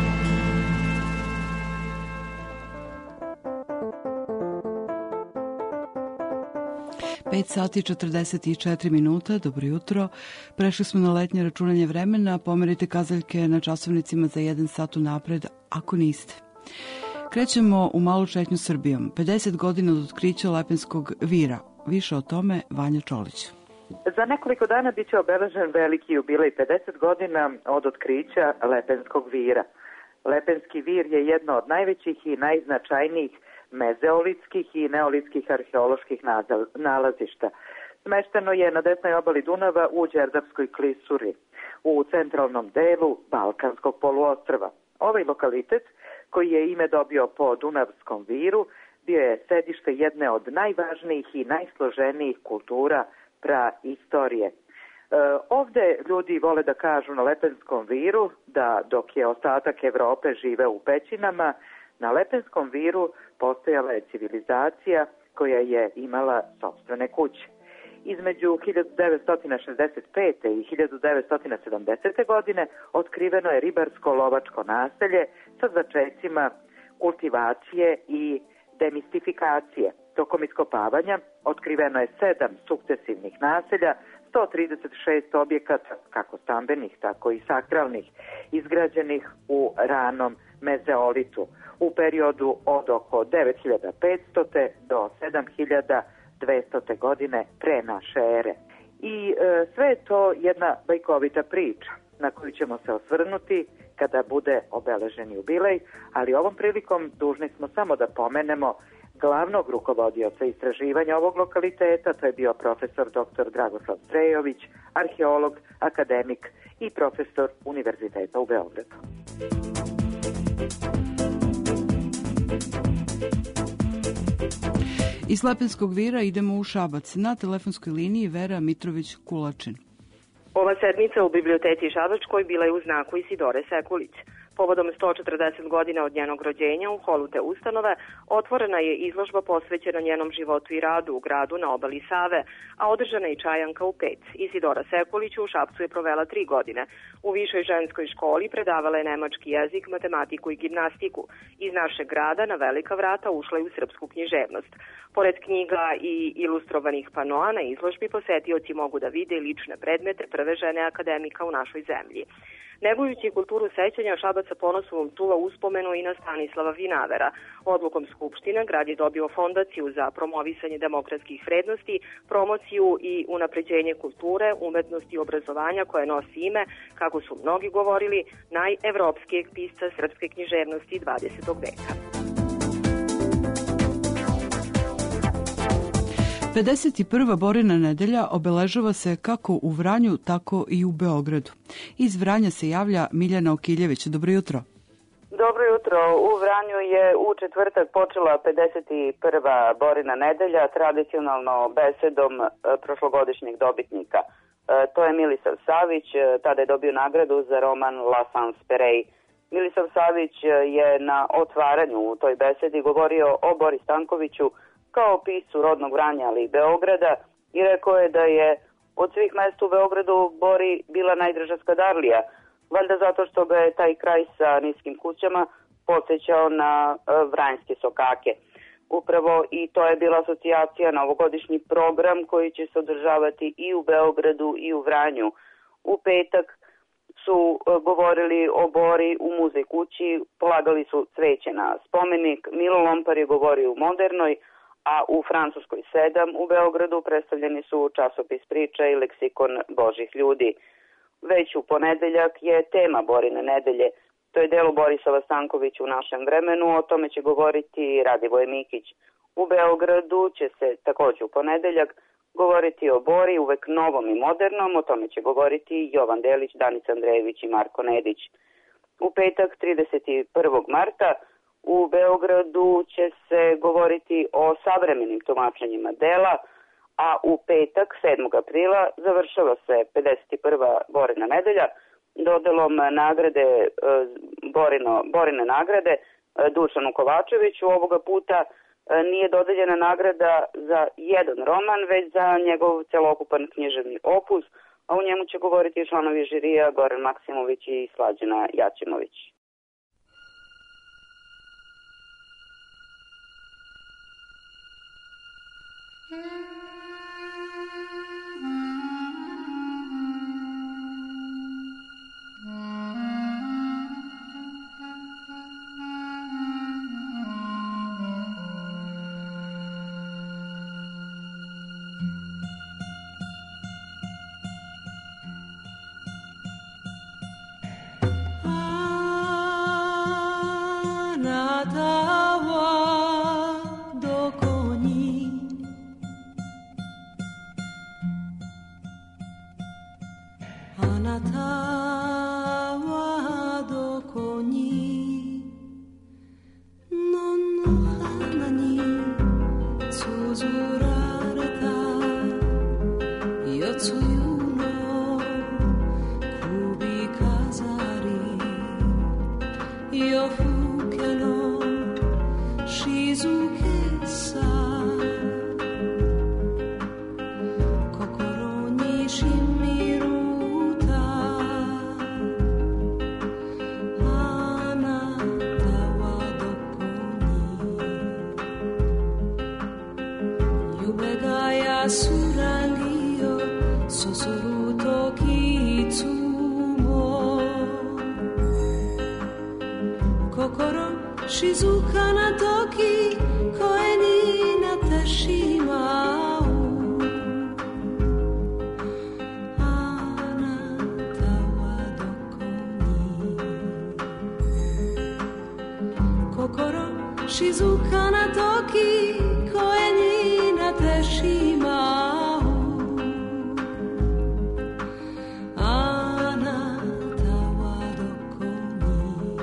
5 sati i 44 minuta, dobro jutro. Prešli smo na letnje računanje vremena, pomerite kazaljke na časovnicima za 1 sat unapred, ako niste. Krećemo u malu četnju Srbijom. 50 godina od otkrića Lepenskog vira. Više o tome Vanja Čolić. Za nekoliko dana bit će obeležen veliki jubilej 50 godina od otkrića Lepenskog vira. Lepenski vir je jedno od najvećih i najznačajnijih mezeolitskih i neolitskih arheoloških nalazišta. Smešteno je na desnoj obali Dunava u Đerdapskoj klisuri, u centralnom delu Balkanskog poluostrva. Ovaj lokalitet, koji je ime dobio po Dunavskom viru, bio je sedište jedne od najvažnijih i najsloženijih kultura praistorije. Ovde ljudi vole da kažu na Lepenskom viru da dok je ostatak Evrope živeo u pećinama, na Lepenskom viru postojala je civilizacija koja je imala sopstvene kuće. Između 1965. i 1970. godine otkriveno je ribarsko-lovačko naselje sa začecima kultivacije i demistifikacije. Tokom iskopavanja otkriveno je 7 sukcesivnih naselja, 136 objekata, kako stambenih, tako i sakralnih, izgrađenih u ranom mezeolitu u periodu od oko 9500. do 7200. godine pre naše ere. I sve je to jedna bajkovita priča na koju ćemo se osvrnuti kada bude obeležen jubilej, ali ovom prilikom dužni smo samo da pomenemo glavnog rukovodioca istraživanja ovog lokaliteta, to je bio profesor dr. Dragoslav Strejović, arheolog, akademik i profesor Univerziteta u Beogradu. Iz Lepenskog vira idemo u Šabac. Na telefonskoj liniji Vera Mitrović-Kulačin. Ova sedmica u biblioteci Šabačkoj bila je u znaku Isidore Sekulić. Povodom 140 godina od njenog rođenja u holu te ustanove otvorena je izložba posvećena njenom životu i radu u gradu na obali Save, a održana je čajanka u 5. Isidora Sekulić u Šapcu je provela 3 godine. U višoj ženskoj školi predavala je nemački jezik, matematiku i gimnastiku. Iz našeg grada na velika vrata ušla je u srpsku književnost. Pored knjiga i ilustrovanih panoa na izložbi posetioci mogu da vide lične predmete prve žene akademika u našoj zemlji. Negujući kulturu sećanja, Šabac sa ponosom čuva uspomenu i na Stanislava Vinavera. Odlukom Skupštine grad je dobio fondaciju za promovisanje demokratskih vrednosti, promociju i unapređenje kulture, umetnosti i obrazovanja koje nosi ime, kako su mnogi govorili, najevropskijeg pisca srpske književnosti 20. veka. 51. Borina nedelja obeležava se kako u Vranju, tako i u Beogradu. Iz Vranja se javlja Miljana Okiljević. Dobro jutro. Dobro jutro. U Vranju je u četvrtak počela 51. Borina nedelja tradicionalno besedom prošlogodišnjeg dobitnika. To je Milisav Savić, tada je dobio nagradu za roman La Sans Perei. Milisav Savić je na otvaranju u toj besedi govorio o Bori Stankoviću kao piscu rodnog Vranja, ali i Beograda, i rekao je da je od svih mesta u Beogradu Bori bila najdraža skadarlija, valjda zato što ga je taj kraj sa niskim kućama podsjećao na vranjske sokake. Upravo i to je bila asocijacija na ovogodišnji program koji će se održavati i u Beogradu i u Vranju. U petak su govorili o Bori u muzej kući, polagali su cveće na spomenik, Milo Lompar je govorio u Modernoj, a u Francuskoj 7 u Beogradu predstavljeni su časopis priča i leksikon Božih ljudi. Već u ponedeljak je tema Borine nedelje. To je delo Borisova Stankovića u našem vremenu, o tome će govoriti Radivoje Mikić. U Beogradu će se također u ponedeljak govoriti o Bori, uvek novom i modernom, o tome će govoriti Jovan Delić, Danica Andrejević i Marko Nedić. U petak 31. marta u Beogradu će se govoriti o savremenim tumačenjima dela, a u petak 7. aprila završava se 51. Borina nedelja dodelom nagrade Borine nagrade Dušanu Kovačeviću. Ovoga puta nije dodeljena nagrada za jedan roman, već za njegov celokupan književni opus, a u njemu će govoriti članovi žirija Goran Maksimović i Slađana Jaćimović. Gaia surangio sosoruto kitsumo Kokoro shizuka na toki koe ni natashimau Anata wa doko ni Kokoro shizuka na toki koe ni natashimau Anata wa doko ni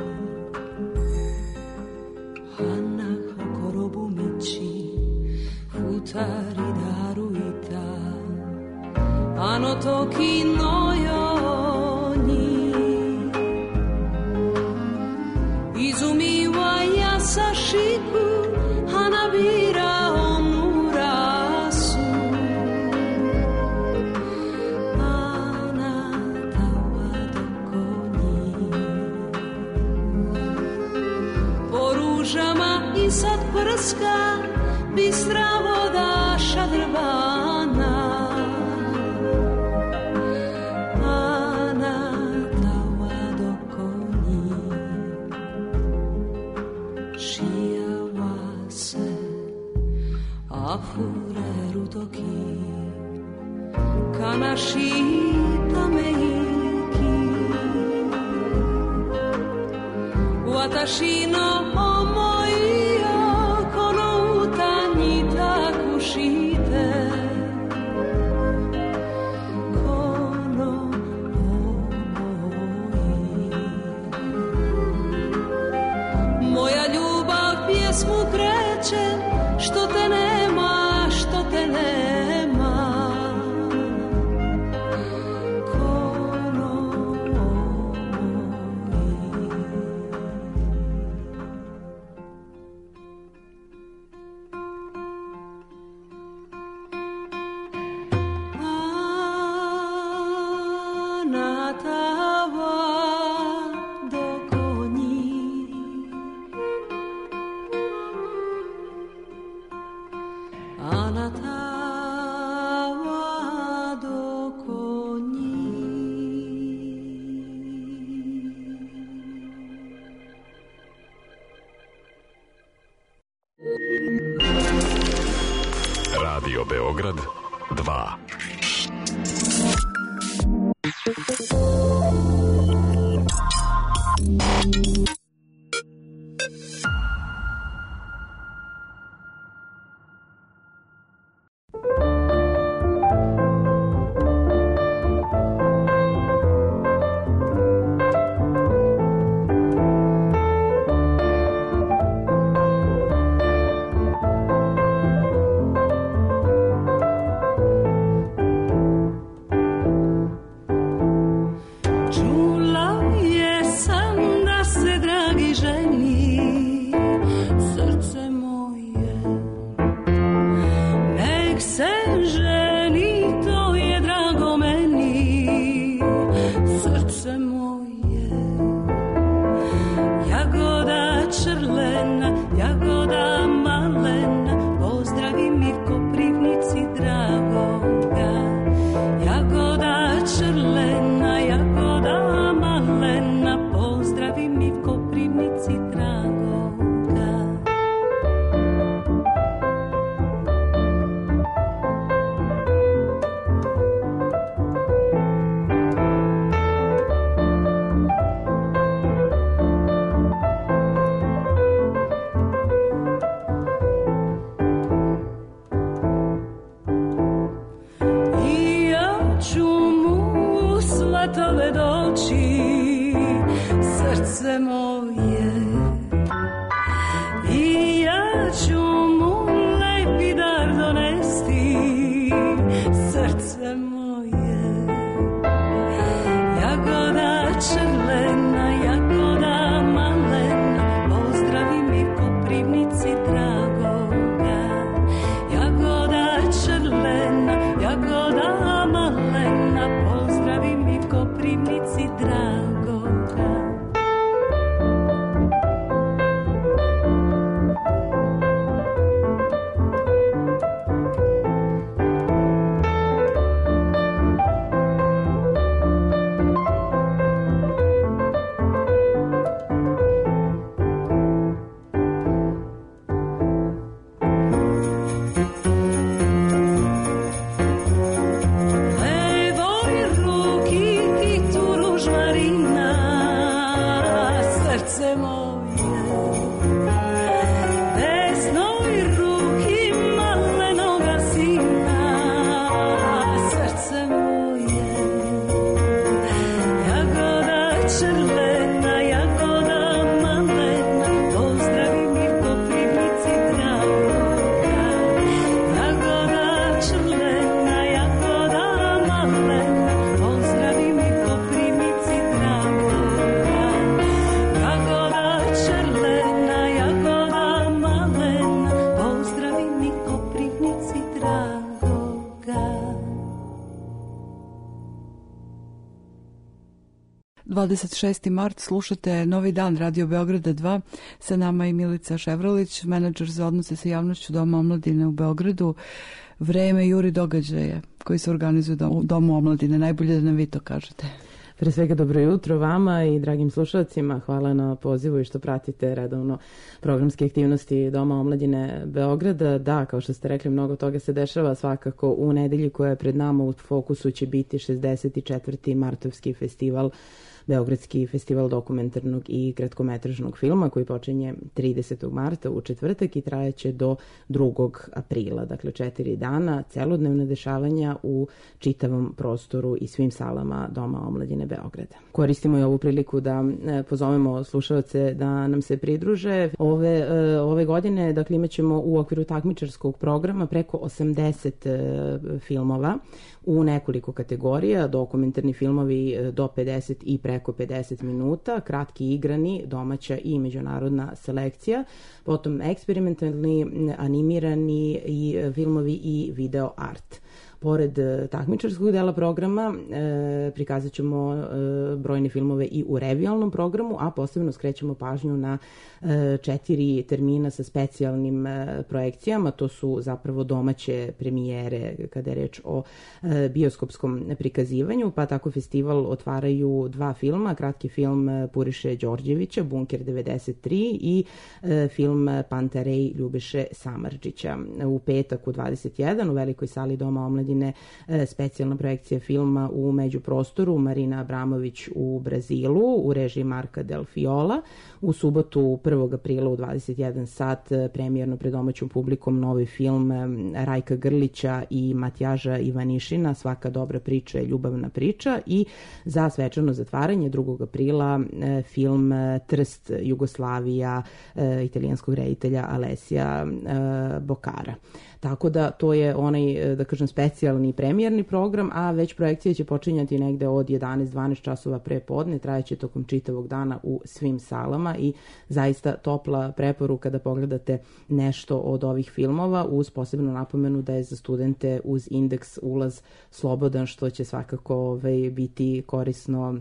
Hana kokoro bumichi Futari daruita Ano toki no yo ni Izumi wa yasashiku Hanabira onurasu Anata wa doko ni Po ružama i sad prska Bistra voda šadrbana Anata wa doko ni Shiawase Afureru toki Kanashi tameiki Watashi no omoi o kono uta ni takushite Kono omoi Moja ljubav pjesmu kreće Što te nema, što te nema Kono Anata wa doko ni Anata wa doko ni Radio Beograd 2. 26. mart, slušate Novi dan Radio Beograda 2. Sa nama je Milica Ševrolić, menadžer za odnose sa javnošću Doma omladine u Beogradu. Vreme juri događaje koji se organizuju u Domu omladine. Najbolje da nam vi to kažete. Pre svega dobro jutro vama i dragim slušalcima. Hvala na pozivu i što pratite redovno programske aktivnosti Doma omladine Beograda. Da, kao što ste rekli, mnogo toga se dešava. Svakako u nedelji koja je pred nama u fokusu će biti 64. martovski festival, Beogradski festival dokumentarnog i kratkometražnog filma koji počinje 30. marta u četvrtak i trajeće do 2. aprila. Dakle, 4 dana, celodnevne dešavanja u čitavom prostoru i svim salama Doma omladine Beograda. Koristimo i ovu priliku da pozovemo slušalce da nam se pridruže. Ove godine, dakle, imat ćemo u okviru takmičarskog programa preko 80 filmova u nekoliko kategorija, dokumentarni filmovi do 50 i preko 50 minuta, kratki igrani, domaća i međunarodna selekcija, potom eksperimentalni, animirani i filmovi i video art. Pored takmičarskog dela programa prikazat ćemo brojne filmove i u revijalnom programu, a posebno skrećemo pažnju na 4 termina sa specijalnim projekcijama. To su zapravo domaće premijere kada je reč o bioskopskom prikazivanju, pa tako festival otvaraju 2 filma, kratki film Puriše Đorđevića, Bunker 93 i film Pantarej Ljubiše Samardžića. U petak u 21 u velikoj sali Doma omladine specijalna projekcija filma u međuprostoru Marina Abramović u Brazilu u režiji Marka Del Fiola. U subotu 1. aprila u 21 sat premijerno pred domaćom publikom novi film Rajka Grlića i Matjaža Ivanišina Svaka dobra priča je ljubavna priča i za svečano zatvaranje 2. aprila film Trst Jugoslavija italijanskog reditelja Alessija Bokara. Tako da to je onaj, da kažem, specijalni premijerni program, a već projekcija će počinjati negde od 11-12 časova pre podne, trajeće tokom čitavog dana u svim salama i zaista topla preporuka da pogledate nešto od ovih filmova uz posebnu napomenu da je za studente uz indeks ulaz slobodan, što će svakako biti korisno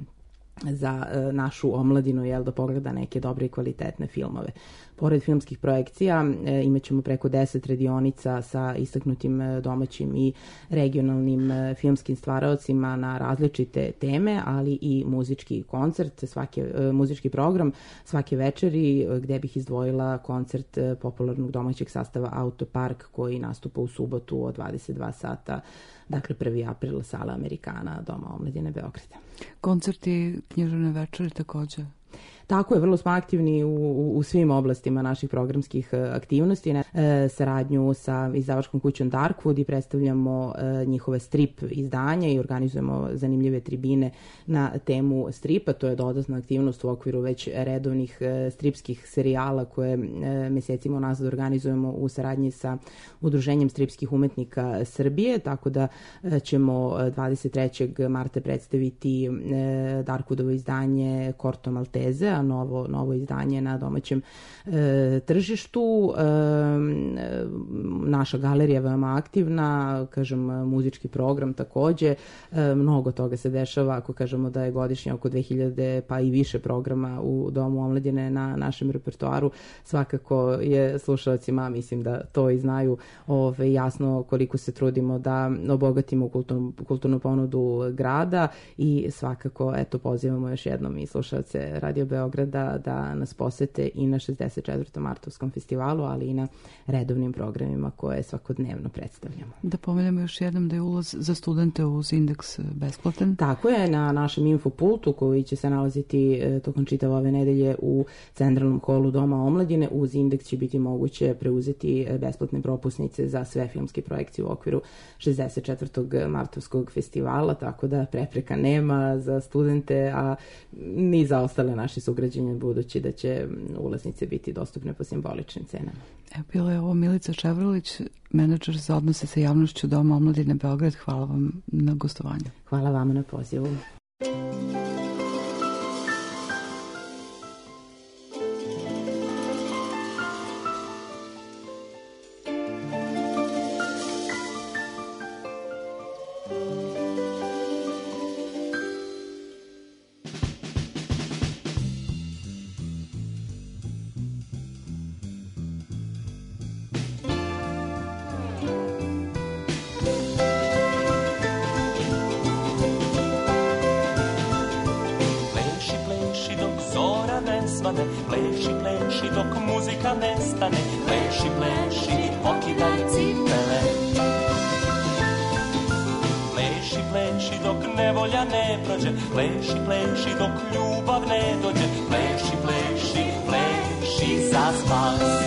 za našu omladinu, da pogleda neke dobre i kvalitetne filmove. Pored filmskih projekcija imat ćemo preko 10 radionica sa istaknutim domaćim i regionalnim filmskim stvaraocima na različite teme, ali i muzički koncert, muzički program svake večeri, gde bih izdvojila koncert popularnog domaćeg sastava Autopark koji nastupa u subotu od 22 sata, dakle 1. april, sala Amerikana Doma omladine Beograda. Koncerti, književne večeri također. Tako je, vrlo smo aktivni u svim oblastima naših programskih aktivnosti. Saradnju sa izdavačkom kućom Darkwood i predstavljamo njihove strip izdanja i organizujemo zanimljive tribine na temu stripa. To je dodatna aktivnost u okviru već redovnih stripskih serijala koje mesecima unazad organizujemo u saradnji sa Udruženjem stripskih umetnika Srbije, tako da ćemo 23. marta predstaviti Darkwoodovo izdanje Corto Maltese, novo izdanje na domaćem tržištu. Naša galerija je veoma aktivna, kažem, muzički program takođe. Mnogo toga se dešava, ako kažemo da je godišnje oko 2000 pa i više programa u Domu omladine na našem repertoaru. Svakako je slušalcima, mislim da to i znaju, jasno koliko se trudimo da obogatimo kulturnu ponudu grada i svakako, pozivamo još jednom i slušalce Radio Beograda da nas posete i na 64. martovskom festivalu, ali i na redovnim programima koje svakodnevno predstavljamo. Da pomenemo još jednom da je ulaz za studente uz indeks besplatan. Tako je, na našem infopultu koji će se nalaziti tokom čitave ove nedelje u centralnom holu Doma omladine, uz indeks će biti moguće preuzeti besplatne propusnice za sve filmske projekcije u okviru 64. martovskog festivala, tako da prepreka nema za studente, a ni za ostale naše sugrađenje, budući da će ulaznice biti dostupne po simboličnim cenama. Bila je ovo Milica Ševrolić, menadžer za odnose sa javnošću Doma omladine Beograd. Hvala vam na gostovanju. Hvala vama na pozivu. nestane, pleši, pleši dok muzika nestane, pleši, pleši, pokidaj cipele. Pleši, pleši dok nevolja ne prođe, pleši, pleši dok ljubav ne dođe, pleši, pleši, pleši za spas.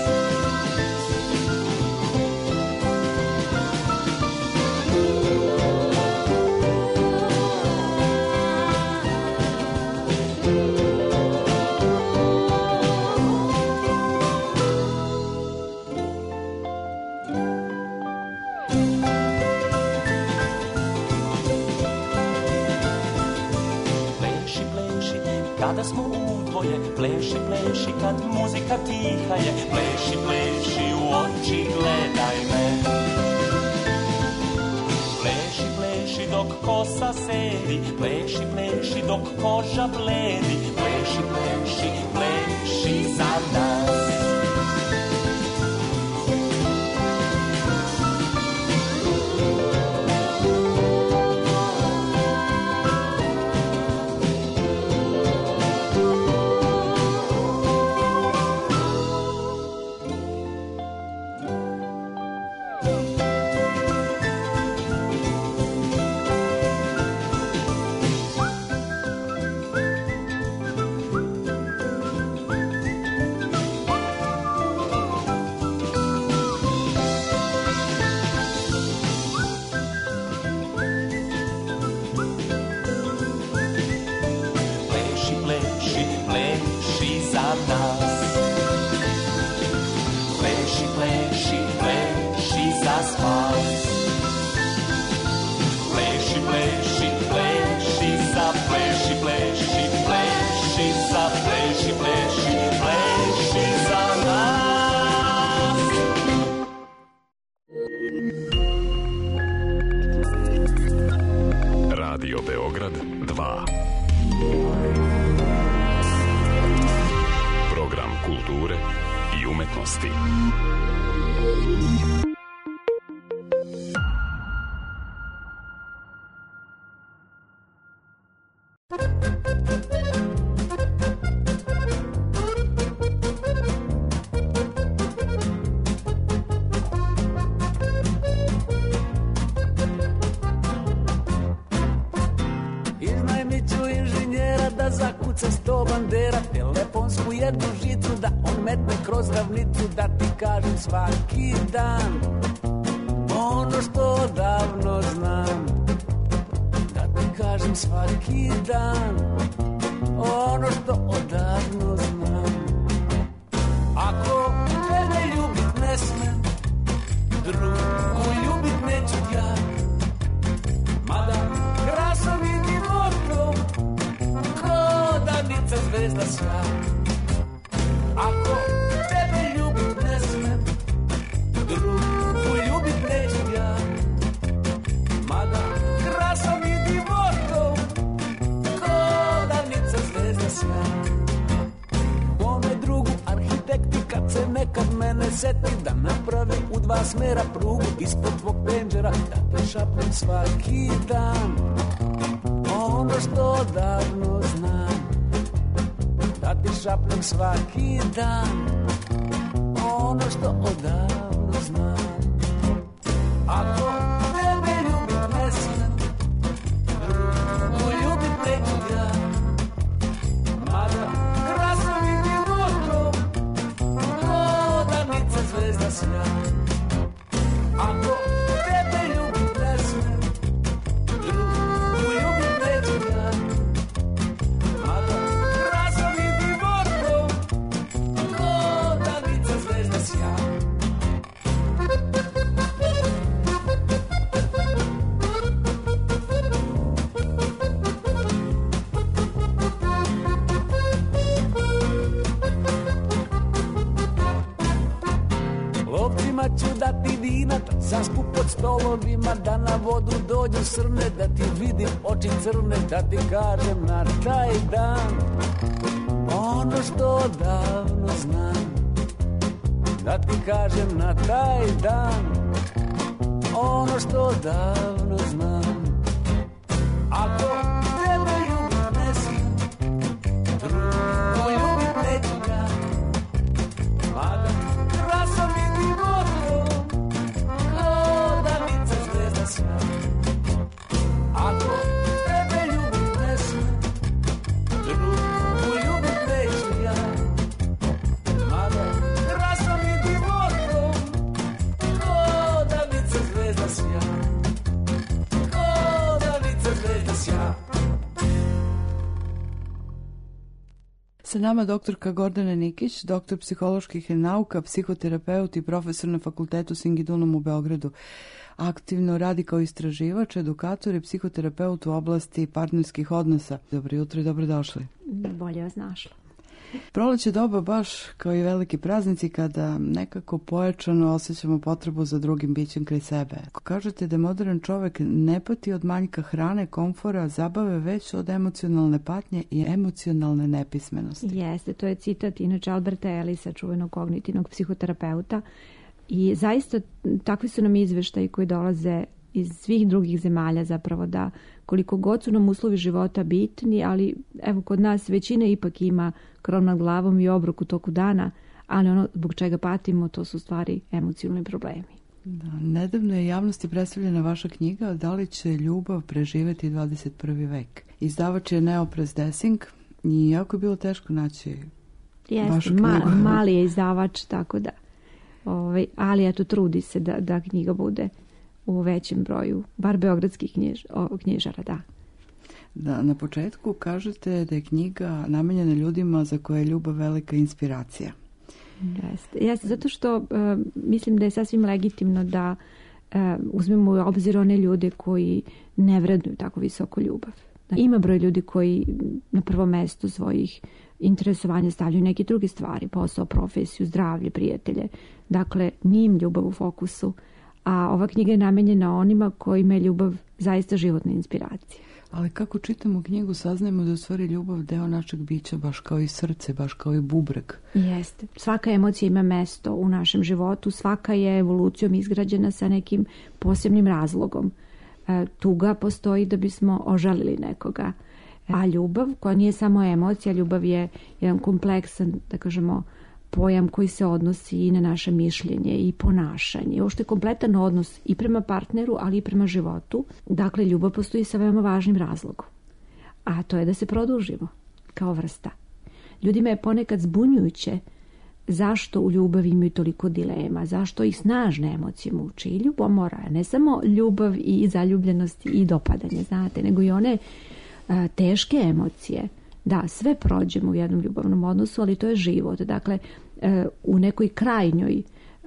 Kada smo udvoje, pleši, pleši kad muzika tiha je, pleši, pleši u oči gledaj me. Pleši, pleši dok kosa sedi, pleši, pleši dok koža bledi, pleši, pleši, pleši za nas. Radio Beograd 2. Program kulture i umetnosti. Svaki dan ono što odavno znam, da ti kažem svaki dan ono što odavno znam. Ako tebe ljubit ne smem, drugu ljubit neću ja, mada krasom i divotom ko danica zvezda sja. Ako tebe ljubit ne smem, drugu ljubit neću ja, mada krasom i divotom ko davnica zvezda sja. Mome drugu arhitekti kad se nekad mene seti da napravi u dva smera prugu ispod tvog penđera, da te šapnem svaki dan ono što davno znam, da ti šapnem svaki dan ono što odavno znam. Ako tebe ljubit ne smem, drugu ljubit neću ja, mada krasom i divotom ko danica zvezda sja. Ako tebe ljubit ne smem, drugu ljubit neću ja, mada krasom i divotom ko danica zvezda sja. Lovcima ću dati vina, zaspu pod stolovima, da na vodu dođu srne, da ti vidim oči crne, da ti kažem na taj dan ono što davno znam, da ti kažem na taj dan ono što davno znam. Ako tebe ljubit ne smem, drugu ljubit neću Sa nama doktorka Gordana Nikić, doktor psiholoških nauka, psihoterapeut i profesor na fakultetu Singidunum u Beogradu. Aktivno radi kao istraživač, edukator i psihoterapeut u oblasti partnerskih odnosa. Dobro jutro i dobrodošli. Bolje vas našla. Proleće doba baš kao i veliki praznici kada nekako pojačano osjećamo potrebu za drugim bićem kraj sebe. Kažete da modern čovek ne pati od manjka hrane, komfora, zabave, već od emocionalne patnje i emocionalne nepismenosti. Jeste, to je citat inače Alberta Ellisa, čuvenog kognitivnog psihoterapeuta. I zaista takvi su nam izveštaji koji dolaze iz svih drugih zemalja zapravo da koliko god su nam uslovi života bitni, ali evo kod nas većina ipak ima krov nad glavom i obrok u toku dana, ali ono zbog čega patimo to su stvari emocionalni problemi. Da, nedavno je javnosti predstavljena vaša knjiga Da li će ljubav preživeti 21. vek. Izdavač je Neopress Dessing i jako je bilo teško naći vašu knjigu. Mali je izdavač, tako da. Ali eto trudi se da knjiga bude u većem broju, bar beogradskih knjižara, da. Da, na početku kažete da je knjiga namenjena ljudima za koje je ljubav velika inspiracija. Jeste, zato što mislim da je sasvim legitimno da uzmemo u obzir one ljude koji ne vrednuju tako visoko ljubav. Ima broj ljudi koji na prvo mesto svojih interesovanja stavljaju neke druge stvari, posao, profesiju, zdravlje, prijatelje. Dakle, nije im ljubav u fokusu, a ova knjiga je namenjena onima kojima je ljubav zaista životna inspiracija. Ali kako čitamo knjigu saznajemo da je u stvari ljubav deo našeg bića, baš kao i srce, baš kao i bubreg. Jeste. Svaka emocija ima mesto u našem životu, svaka je evolucijom izgrađena sa nekim posebnim razlogom. Tuga postoji da bismo ožalili nekoga. A ljubav, koja nije samo emocija, ljubav je jedan kompleksan, da kažemo, pojam koji se odnosi i na naše mišljenje i ponašanje. Ovo što je kompletan odnos i prema partneru, ali i prema životu. Dakle, ljubav postoji sa veoma važnim razlogom. A to je da se produžimo kao vrsta. Ljudima je ponekad zbunjujuće zašto u ljubavi imaju toliko dilema, zašto ih snažne emocije muče i ljubomora, ne samo ljubav i zaljubljenost i dopadanje, znate, nego i one teške emocije. Da, sve prođemo u jednom ljubavnom odnosu, ali to je život. Dakle, u nekoj krajnjoj,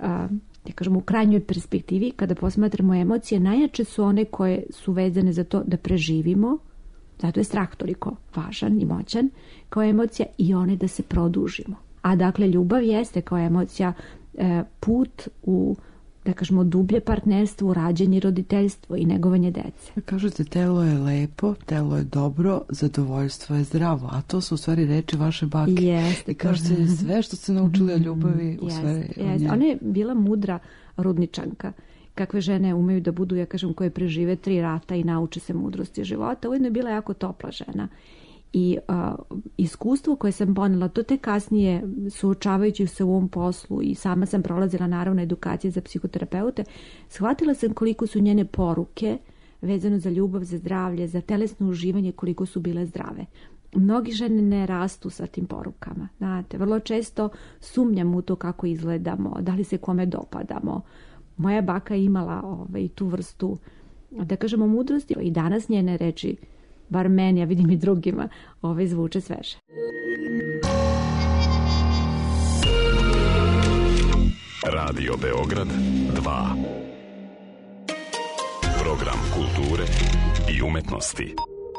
u krajnjoj perspektivi, kada posmatramo emocije, najjače su one koje su vezane za to da preživimo, zato je strah toliko važan i moćan kao emocija, i one da se produžimo. A dakle, ljubav jeste kao emocija put u, da kažemo, dublje partnerstvo, rađanje, roditeljstvo i negovanje dece. Kažete, telo je lepo, telo je dobro, zadovoljstvo je zdravo, a to su u stvari reči vaše bake. Jeste. I kažete, sve što ste naučili o ljubavi, u stvari... Jeste. Ona je bila mudra rudničanka. Kakve žene umeju da budu, ja kažem, koje prežive 3 rata i nauče se mudrosti života. Ujedno je bila jako topla žena. I iskustvo koje sam ponela, to tek kasnije suočavajući se u ovom poslu i sama sam prolazila naravno edukacije za psihoterapeute, shvatila sam koliko su njene poruke vezano za ljubav, za zdravlje, za telesno uživanje, koliko su bile zdrave. Mnogi žene ne rastu sa tim porukama. Znate, vrlo često sumnjam u to kako izgledamo, da li se kome dopadamo. Moja baka je imala tu vrstu, da kažemo, mudrosti i danas njene reči, bar meni, ja vidim i drugima, zvuče sveže. Radio Beograd 2. Program kulture i umetnosti.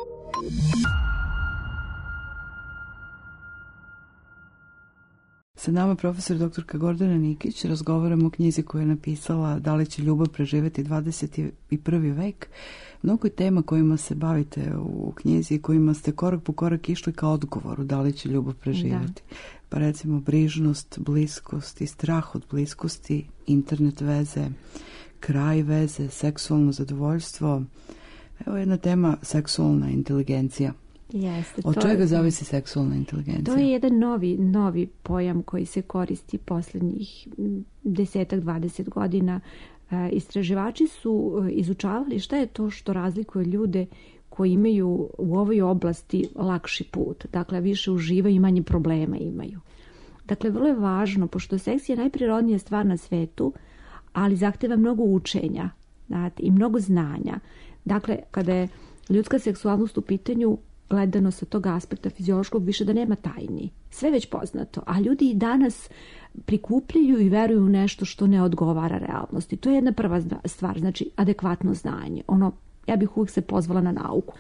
Sa nama profesor doktorka Gordana Nikić, razgovaramo o knjizi koju je napisala Da li će ljubav preživeti 21. vek. Mnogo je tema kojima se bavite u knjizi i kojima ste korak po korak išli kao odgovoru da li će ljubav preživeti. Da. Pa recimo brižnost, bliskost i strah od bliskosti, internet veze, kraj veze, seksualno zadovoljstvo. Evo jedna tema, seksualna inteligencija. Jeste, od čega zavisi seksualna inteligencija? To je jedan novi pojam koji se koristi posljednjih 10-20 godina. Istraživači su izučavali šta je to što razlikuje ljude koji imaju u ovoj oblasti lakši put. Dakle, više uživaju i manje problema imaju. Dakle, vrlo je važno, pošto seks je najprirodnija stvar na svetu, ali zahteva mnogo učenja, znate, i mnogo znanja. Dakle, kada je ljudska seksualnost u pitanju, gledano sa tog aspekta fiziološkog više da nema tajni. Sve već poznato, a ljudi i danas prikupljaju i veruju u nešto što ne odgovara realnosti. To je jedna prva stvar, znači adekvatno znanje. Ja bih uvijek se pozvala na nauku.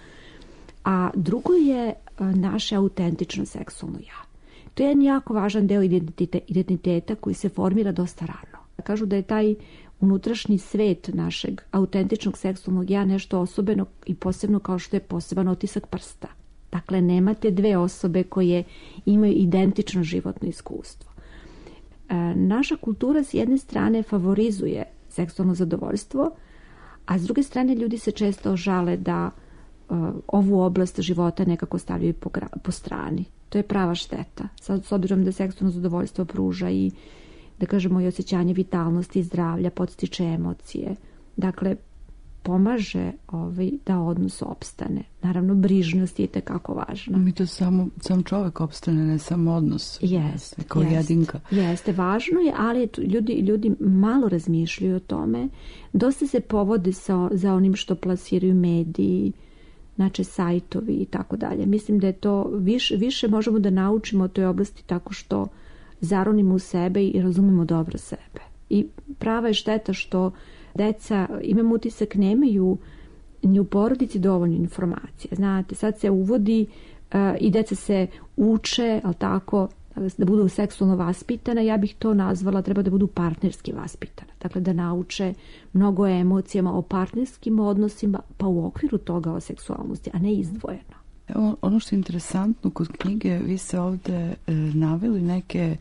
A drugo je naše autentično seksualno ja. To je jedan jako važan deo identiteta koji se formira dosta rano. Kažu da je taj unutrašnji svet našeg autentičnog seksualnog ja nešto osobeno i posebno kao što je poseban otisak prsta. Dakle, nemate dve osobe koje imaju identično životno iskustvo. Naša kultura s jedne strane favorizuje seksualno zadovoljstvo, a s druge strane ljudi se često žale da ovu oblast života nekako stavljaju po strani. To je prava šteta. Sad, s obzirom da seksualno zadovoljstvo pruža i, da kažemo, i osjećanje vitalnosti i zdravlja, podstiče emocije. Dakle, pomaže da odnos opstane. Naravno, brižnost je tekako važna. Mi to sam čovjek opstane, ne samo odnos. Jeste. Kao jedinka. Jeste, važno je, ali ljudi malo razmišljaju o tome. Dosta se povode za onim što plasiraju mediji, znači sajtovi i tako dalje. Mislim da je to više možemo da naučimo o toj oblasti tako što zaronimo u sebe i razumemo dobro sebe. I prava je šteta što deca, imam utisak, nemaju ni u porodici dovoljno informacije. Znate, sad se uvodi i deca se uče, ali tako, da budu seksualno vaspitane, ja bih to nazvala, treba da budu partnerski vaspitane. Dakle, da nauče mnogo o emocijama, o partnerskim odnosima, pa u okviru toga o seksualnosti, a ne izdvojeno. Evo, ono što je interesantno kod knjige, vi ste ovde naveli neke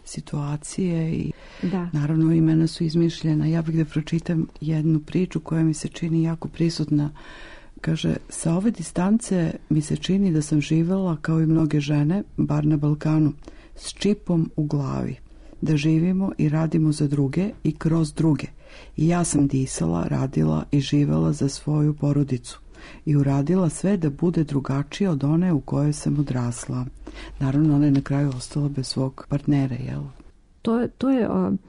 situacije i naravno imena su izmišljena. Ja bih da pročitam jednu priču koja mi se čini jako prisutna. Kaže, sa ove distance mi se čini da sam živela kao i mnoge žene, bar na Balkanu, s čipom u glavi. Da živimo i radimo za druge i kroz druge. I ja sam disala, radila i živela za svoju porodicu. I uradila sve da bude drugačija od one u kojoj sam odrasla. Naravno, ona je na kraju ostala bez svog partnera, jel? To je,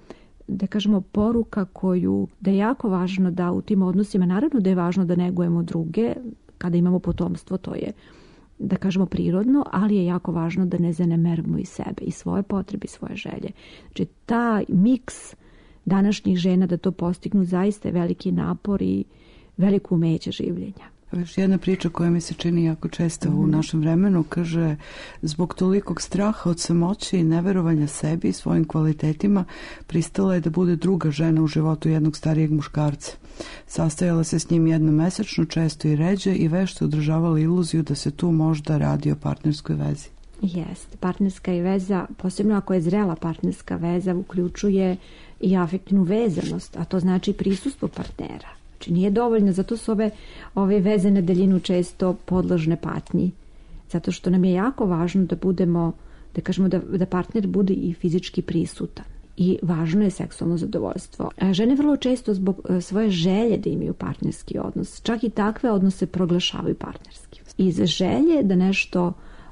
da kažemo, poruka koju, da je jako važno da u tim odnosima, naravno da je važno da negujemo druge, kada imamo potomstvo, to je, da kažemo, prirodno, ali je jako važno da ne zanemarimo i sebe, i svoje potrebe, i svoje želje. Znači, taj miks današnjih žena da to postignu zaista je veliki napor i veliko umeće življenja. Još jedna priča koja mi se čini jako često u našem vremenu, kaže, zbog tolikog straha od samoće i neverovanja sebi i svojim kvalitetima pristala je da bude druga žena u životu jednog starijeg muškarca. Sastajala se s njim jednomesečno, često i ređe, i vešto održavala iluziju da se tu možda radi o partnerskoj vezi. Jeste, partnerska je veza, posebno ako je zrela partnerska veza, uključuje i afektivnu vezanost, a to znači prisustvo partnera. Znači nije dovoljno, zato su ove veze na daljinu često podložne patnji. Zato što nam je jako važno da budemo, da kažemo da partner bude i fizički prisutan. I važno je seksualno zadovoljstvo. Žene vrlo često zbog svoje želje da imaju partnerski odnos, čak i takve odnose proglašavaju partnerski. Iz želje da nešto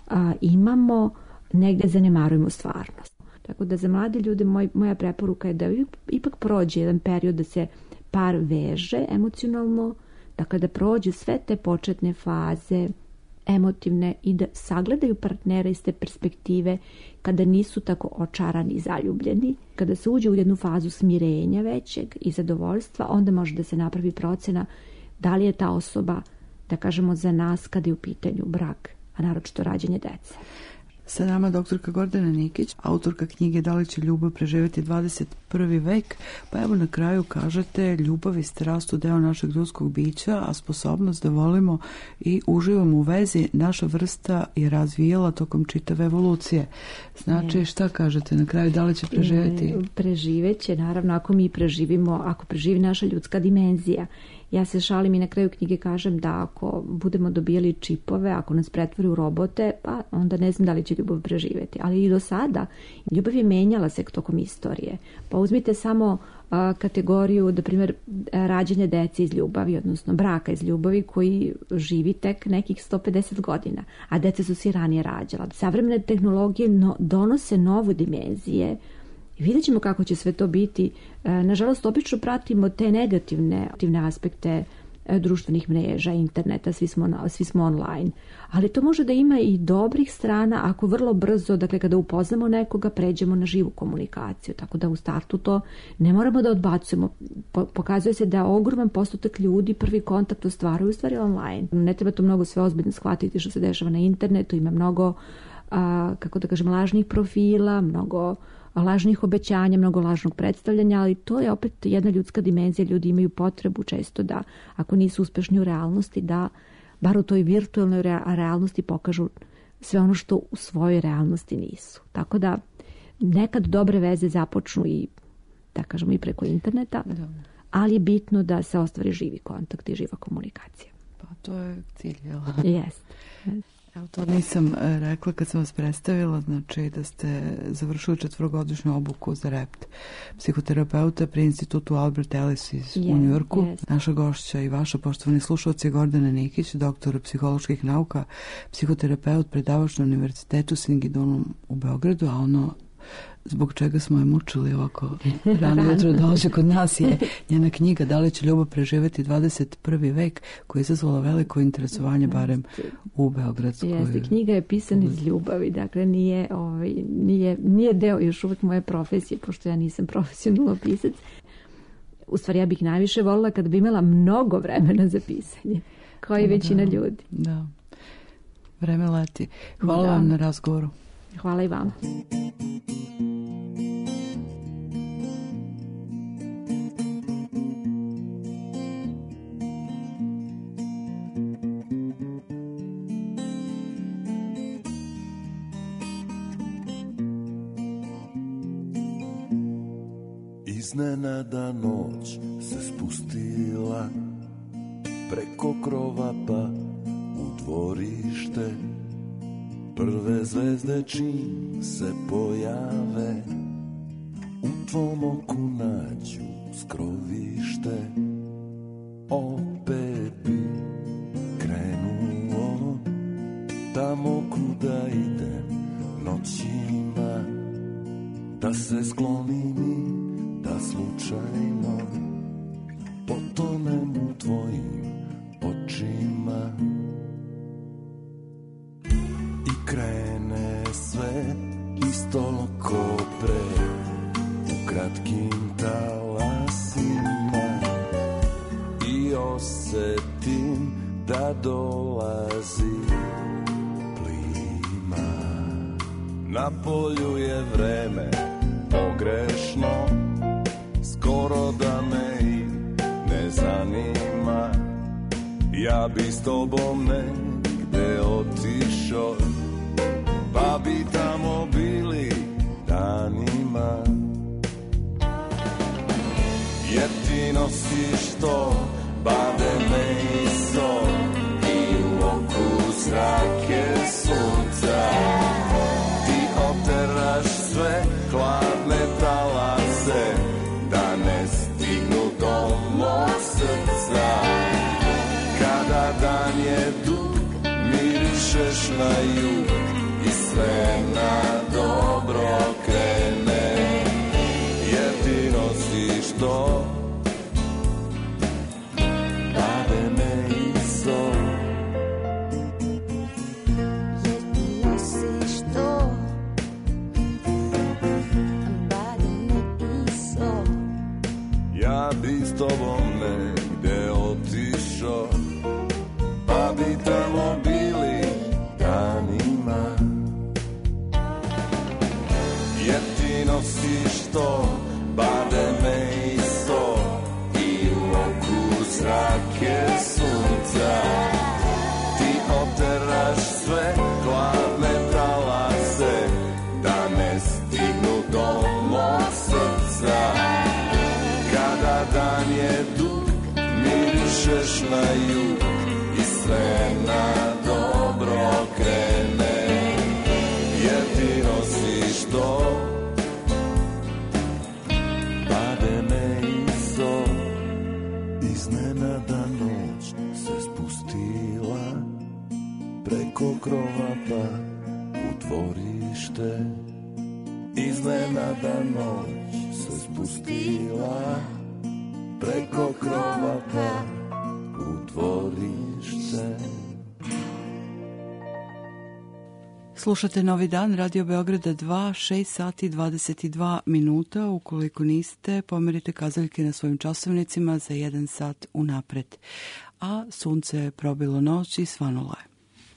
imamo, negde zanemarujemo stvarnost. Tako da za mlade ljude moja preporuka je da ipak prođe jedan period da se par veže emocionalno, dakle da prođe sve te početne faze emotivne i da sagledaju partnera iz te perspektive kada nisu tako očarani i zaljubljeni. Kada se uđe u jednu fazu smirenja većeg i zadovoljstva, onda može da se napravi procena da li je ta osoba, da kažemo, za nas kada je u pitanju brak, a naročito rađanje dece. Sa nama doktorka Gordana Nikić, autorka knjige Da li će ljubav preživjeti 21. vek, pa evo na kraju kažete, ljubav i strast u deo našeg ljudskog bića, a sposobnost da volimo i uživamo u vezi naša vrsta je razvijala tokom čitave evolucije. Znači, šta kažete na kraju, da li će preživjeti? Preživjeće, naravno, ako mi preživimo, ako preživi naša ljudska dimenzija. Ja se šalim i na kraju knjige kažem da ako budemo dobijali čipove, ako nas pretvori u robote, pa onda ne znam da li će ljubav preživjeti. Ali i do sada ljubav je menjala se tokom istorije. Pa uzmite samo kategoriju, da primjer, rađanje dece iz ljubavi, odnosno braka iz ljubavi koji živi tek nekih 150 godina, a deca su se ranije rađala. Savremene tehnologije donose nove dimenzije. Vidjet ćemo kako će sve to biti. Nažalost, obično pratimo te negativne aspekte društvenih mreža, interneta, svi smo online. Ali to može da ima i dobrih strana ako vrlo brzo, dakle kada upoznamo nekoga, pređemo na živu komunikaciju. Tako da u startu to ne moramo da odbacujemo. Pokazuje se da ogroman postotak ljudi prvi kontakt ostvaruju u stvari online. Ne treba to mnogo sve ozbiljno shvatiti što se dešava na internetu, ima mnogo kako da kažem, lažnih profila, mnogo lažnih obećanja, mnogo lažnog predstavljanja, ali to je opet jedna ljudska dimenzija. Ljudi imaju potrebu često da, ako nisu uspešni u realnosti, da bar u toj virtualnoj realnosti pokažu sve ono što u svojoj realnosti nisu. Tako da nekad dobre veze započnu i, da kažemo, i preko interneta, ali je bitno da se ostvari živi kontakt i živa komunikacija. Pa to je cilj, jel? Jeste. Evo, to nisam rekla kad sam vas predstavila, znači da ste završili 4-godišnju obuku za REPT psihoterapeuta pri institutu Albert Ellis u Njujorku. Naša gošća i vaša, poštovani slušalci, je Gordana Nikić, doktor psiholoških nauka, psihoterapeut, predavač na Univerzitetu Singidunum u Beogradu, a ono zbog čega smo je mučili ovako rano jutro dođe kod nas je njena knjiga Da li će ljubav preživeti 21. vek, koja je izazvala veliko interesovanje barem u Beogradskoj. Jeste, knjiga je pisana iz ljubavi, dakle nije deo još uvijek moje profesije, pošto ja nisam profesionalno pisac. U stvari ja bih najviše volila kad bi imala mnogo vremena za pisanje, kao i većina ljudi. Da, vreme leti. Hvala vam na razgovoru. Hvala i vama. Iznenada noć se spustila preko krova pa u dvorište. Prve zvezde čim se pojave u tvom oku nađu skrovište. Opet bi krenuo tamo kuda idem noćima, da se sklonim i da slučajno potonem u tvojim očima. I krene sve isto ko pre, u kratkim talasima, i osetim da dolazi plima. Na polju je vreme pogrešno, skoro da me i ne zanima. Ja bi s tobom negde otišao, pa bi tamo bili danima. Jer ti nosiš to bademe i sol, i u oku zrake sunca. Ti oteraš sve hladne talase, da ne stignu do mog srca. Kada dan je dug, mirišeš na jug i sve na dobro krene. Jer ti nosiš to bademe i sol. Jer ti nosiš to bademe i sol. Ja bi s tobom negde otišao, pa bi tamo bili danima. Jer ti nosiš to bademe i sol, i u oku zrake sunca. Ti oteraš sve hladne talase, da ne stignu do mog srca. Kada dan je dug, mirišeš na jug i sve na dobro krene. Jer ti nosiš to bademe i sol. Iznenada noć se spustila preko krova pa u dvorište. Iznenada noć se spustila preko krova pa u Slušate Novi dan, Radio Beograda 2, 6 sati 22 minuta. Ukoliko niste, pomerite kazaljke na svojim časovnicima za 1 sat unapred. A sunce je probilo noć i svanulo je.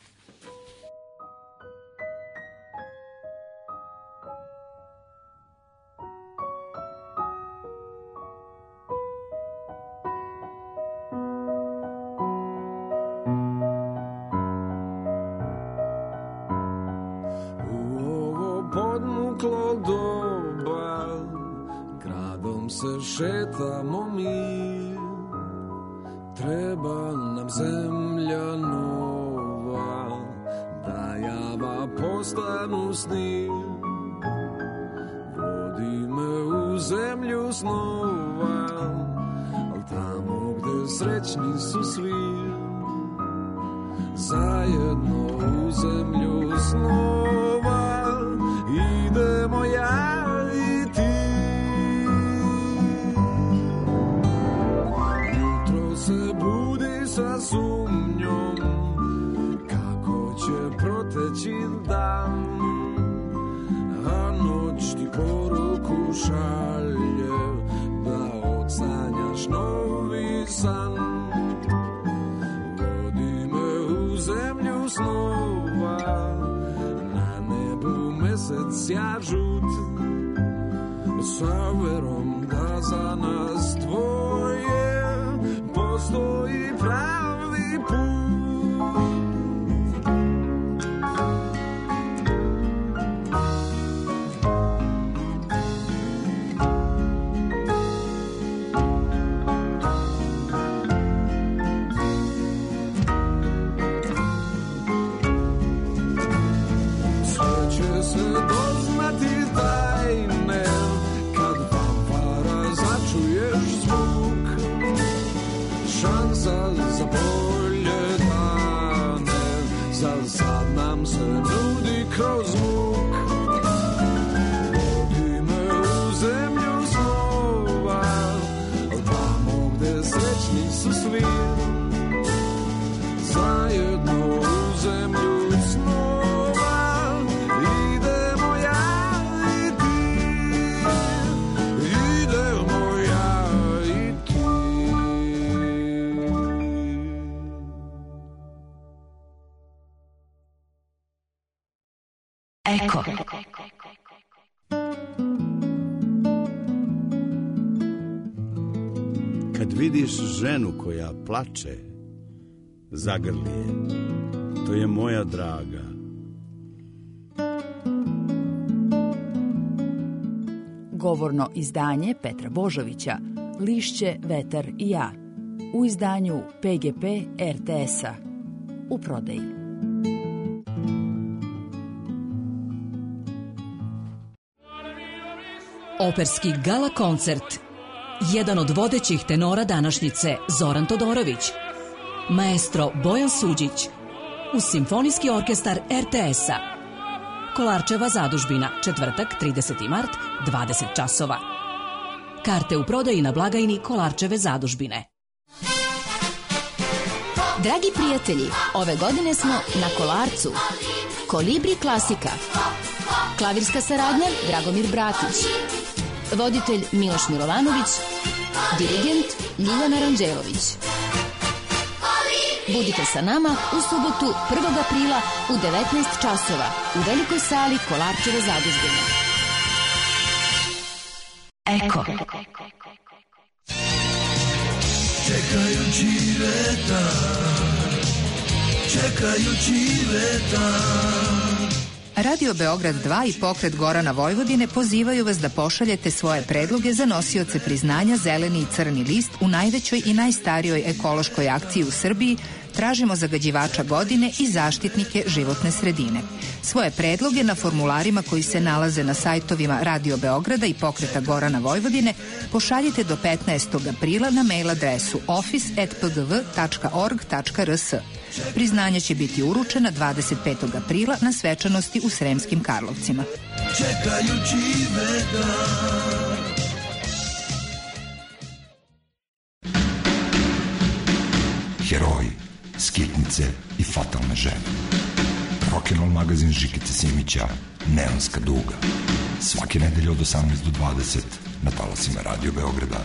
Šetamo mi, treba nam zemlja nova, da java postanu sni. Vodi me u zemlju snova, al tamo gde srećni su svi, zajedno u zemlju snova, idemo ja i ti. Se budi sa sumnjom kako će proteći dan, a noć ti poruku šalje da odsanjaš novi san. Vodi me u zemlju snova, na nebu mesec ja žut, sa verom da za nas tvoje postoji pravi put. Sve će se doznati tajne kad fanfara začuješ zvuk. Šansa za bolje dane, za sad nam se nudi kroz muk. Vodi me u zemlju snova, tamo gde srećni su svi, zajedno u zemlju snova, idemo ja i ti, idemo ja i ti. Eko. Kad vidiš ženu koja plače, zagrli je, to je moja draga. Govorno izdanje Petra Božovića, Lišće, vetar i ja, u izdanju PGP RTS-a, u prodaji. Operski gala koncert. Jedan od vodećih tenora današnjice, Zoran Todorović. Maestro Bojan Suđić. Uz Simfonijski orkestar RTS-a. Kolarčeva zadužbina, četvrtak, 30. mart, 20 časova. Karte u prodaji na blagajni Kolarčeve zadužbine. Dragi prijatelji, ove godine smo na Kolarcu. Kolibri klasika. Klavirska saradnja Dragomir Bratić. Voditelj Miloš Milovanović. Dirigent Ljiljana Ranđelović. Budite sa nama u subotu 1. aprila u 19 časova u velikoj sali Kolarčeve zadužbine. Eko. Čekajući vetar. Radio Beograd 2 i Pokret Gorana Vojvodine pozivaju vas da pošaljete svoje predloge za nosioce priznanja Zeleni i Crni list u najvećoj i najstarijoj ekološkoj akciji u Srbiji Tražimo zagađivača godine i zaštitnike životne sredine. Svoje predloge na formularima koji se nalaze na sajtovima Radio Beograda i Pokreta Gorana Vojvodine pošaljite do 15. aprila na mail adresu office@pgv.org.rs. Priznanja će biti uručena 25. aprila na svečanosti u Sremskim Karlovcima. Čekajući vetar. Heroji, skitnice i fatalne žene. Rock'n'Roll magazin Žikice Simića, Neonska duga. Svake nedelje od 18 do 20 na talasima Radio Beograda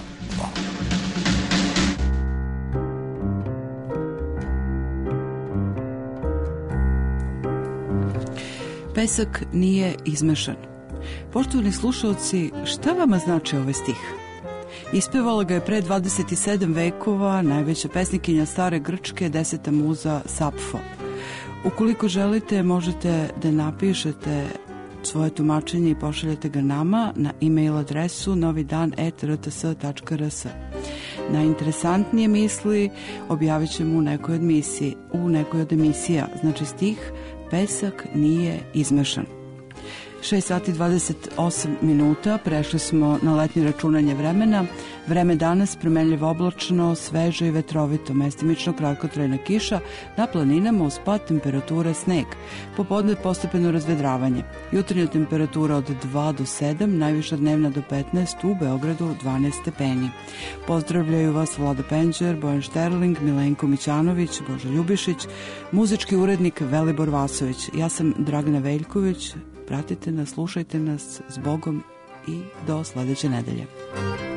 2. Pesak nije izmešan. Poštovani slušalci, šta vama znači ovaj stih? Ispevala ga je pre 27 vekova najveća pesnikinja stare Grčke, 10. muza Sapfo. Ukoliko želite, možete da napišete svoje tumačenje i pošaljete ga nama na e-mail adresu novidan@rts.rs. Najinteresantnije misli objavit ćemo u nekoj od emisija. Znači stih Pesak nije izmešan. 6 sati 28 minuta, prešli smo na letnje računanje vremena. Vreme danas promenljivo oblačno, sveže i vetrovito, mestimično kratkotrajna kiša, na planinama uz pad temperature sneg. Popodne postepeno razvedravanje. Jutarnja temperatura od 2 do 7, najviša dnevna do 15, u Beogradu 12 stepeni. Pozdravljaju vas Vlada Penđer, Bojan Šterling, Milenko Mićanović, Boža Ljubišić, muzički urednik Velibor Vasović. Ja sam Dragana Veljković. Pratite nas, slušajte nas, s Bogom i do sledeće nedelje.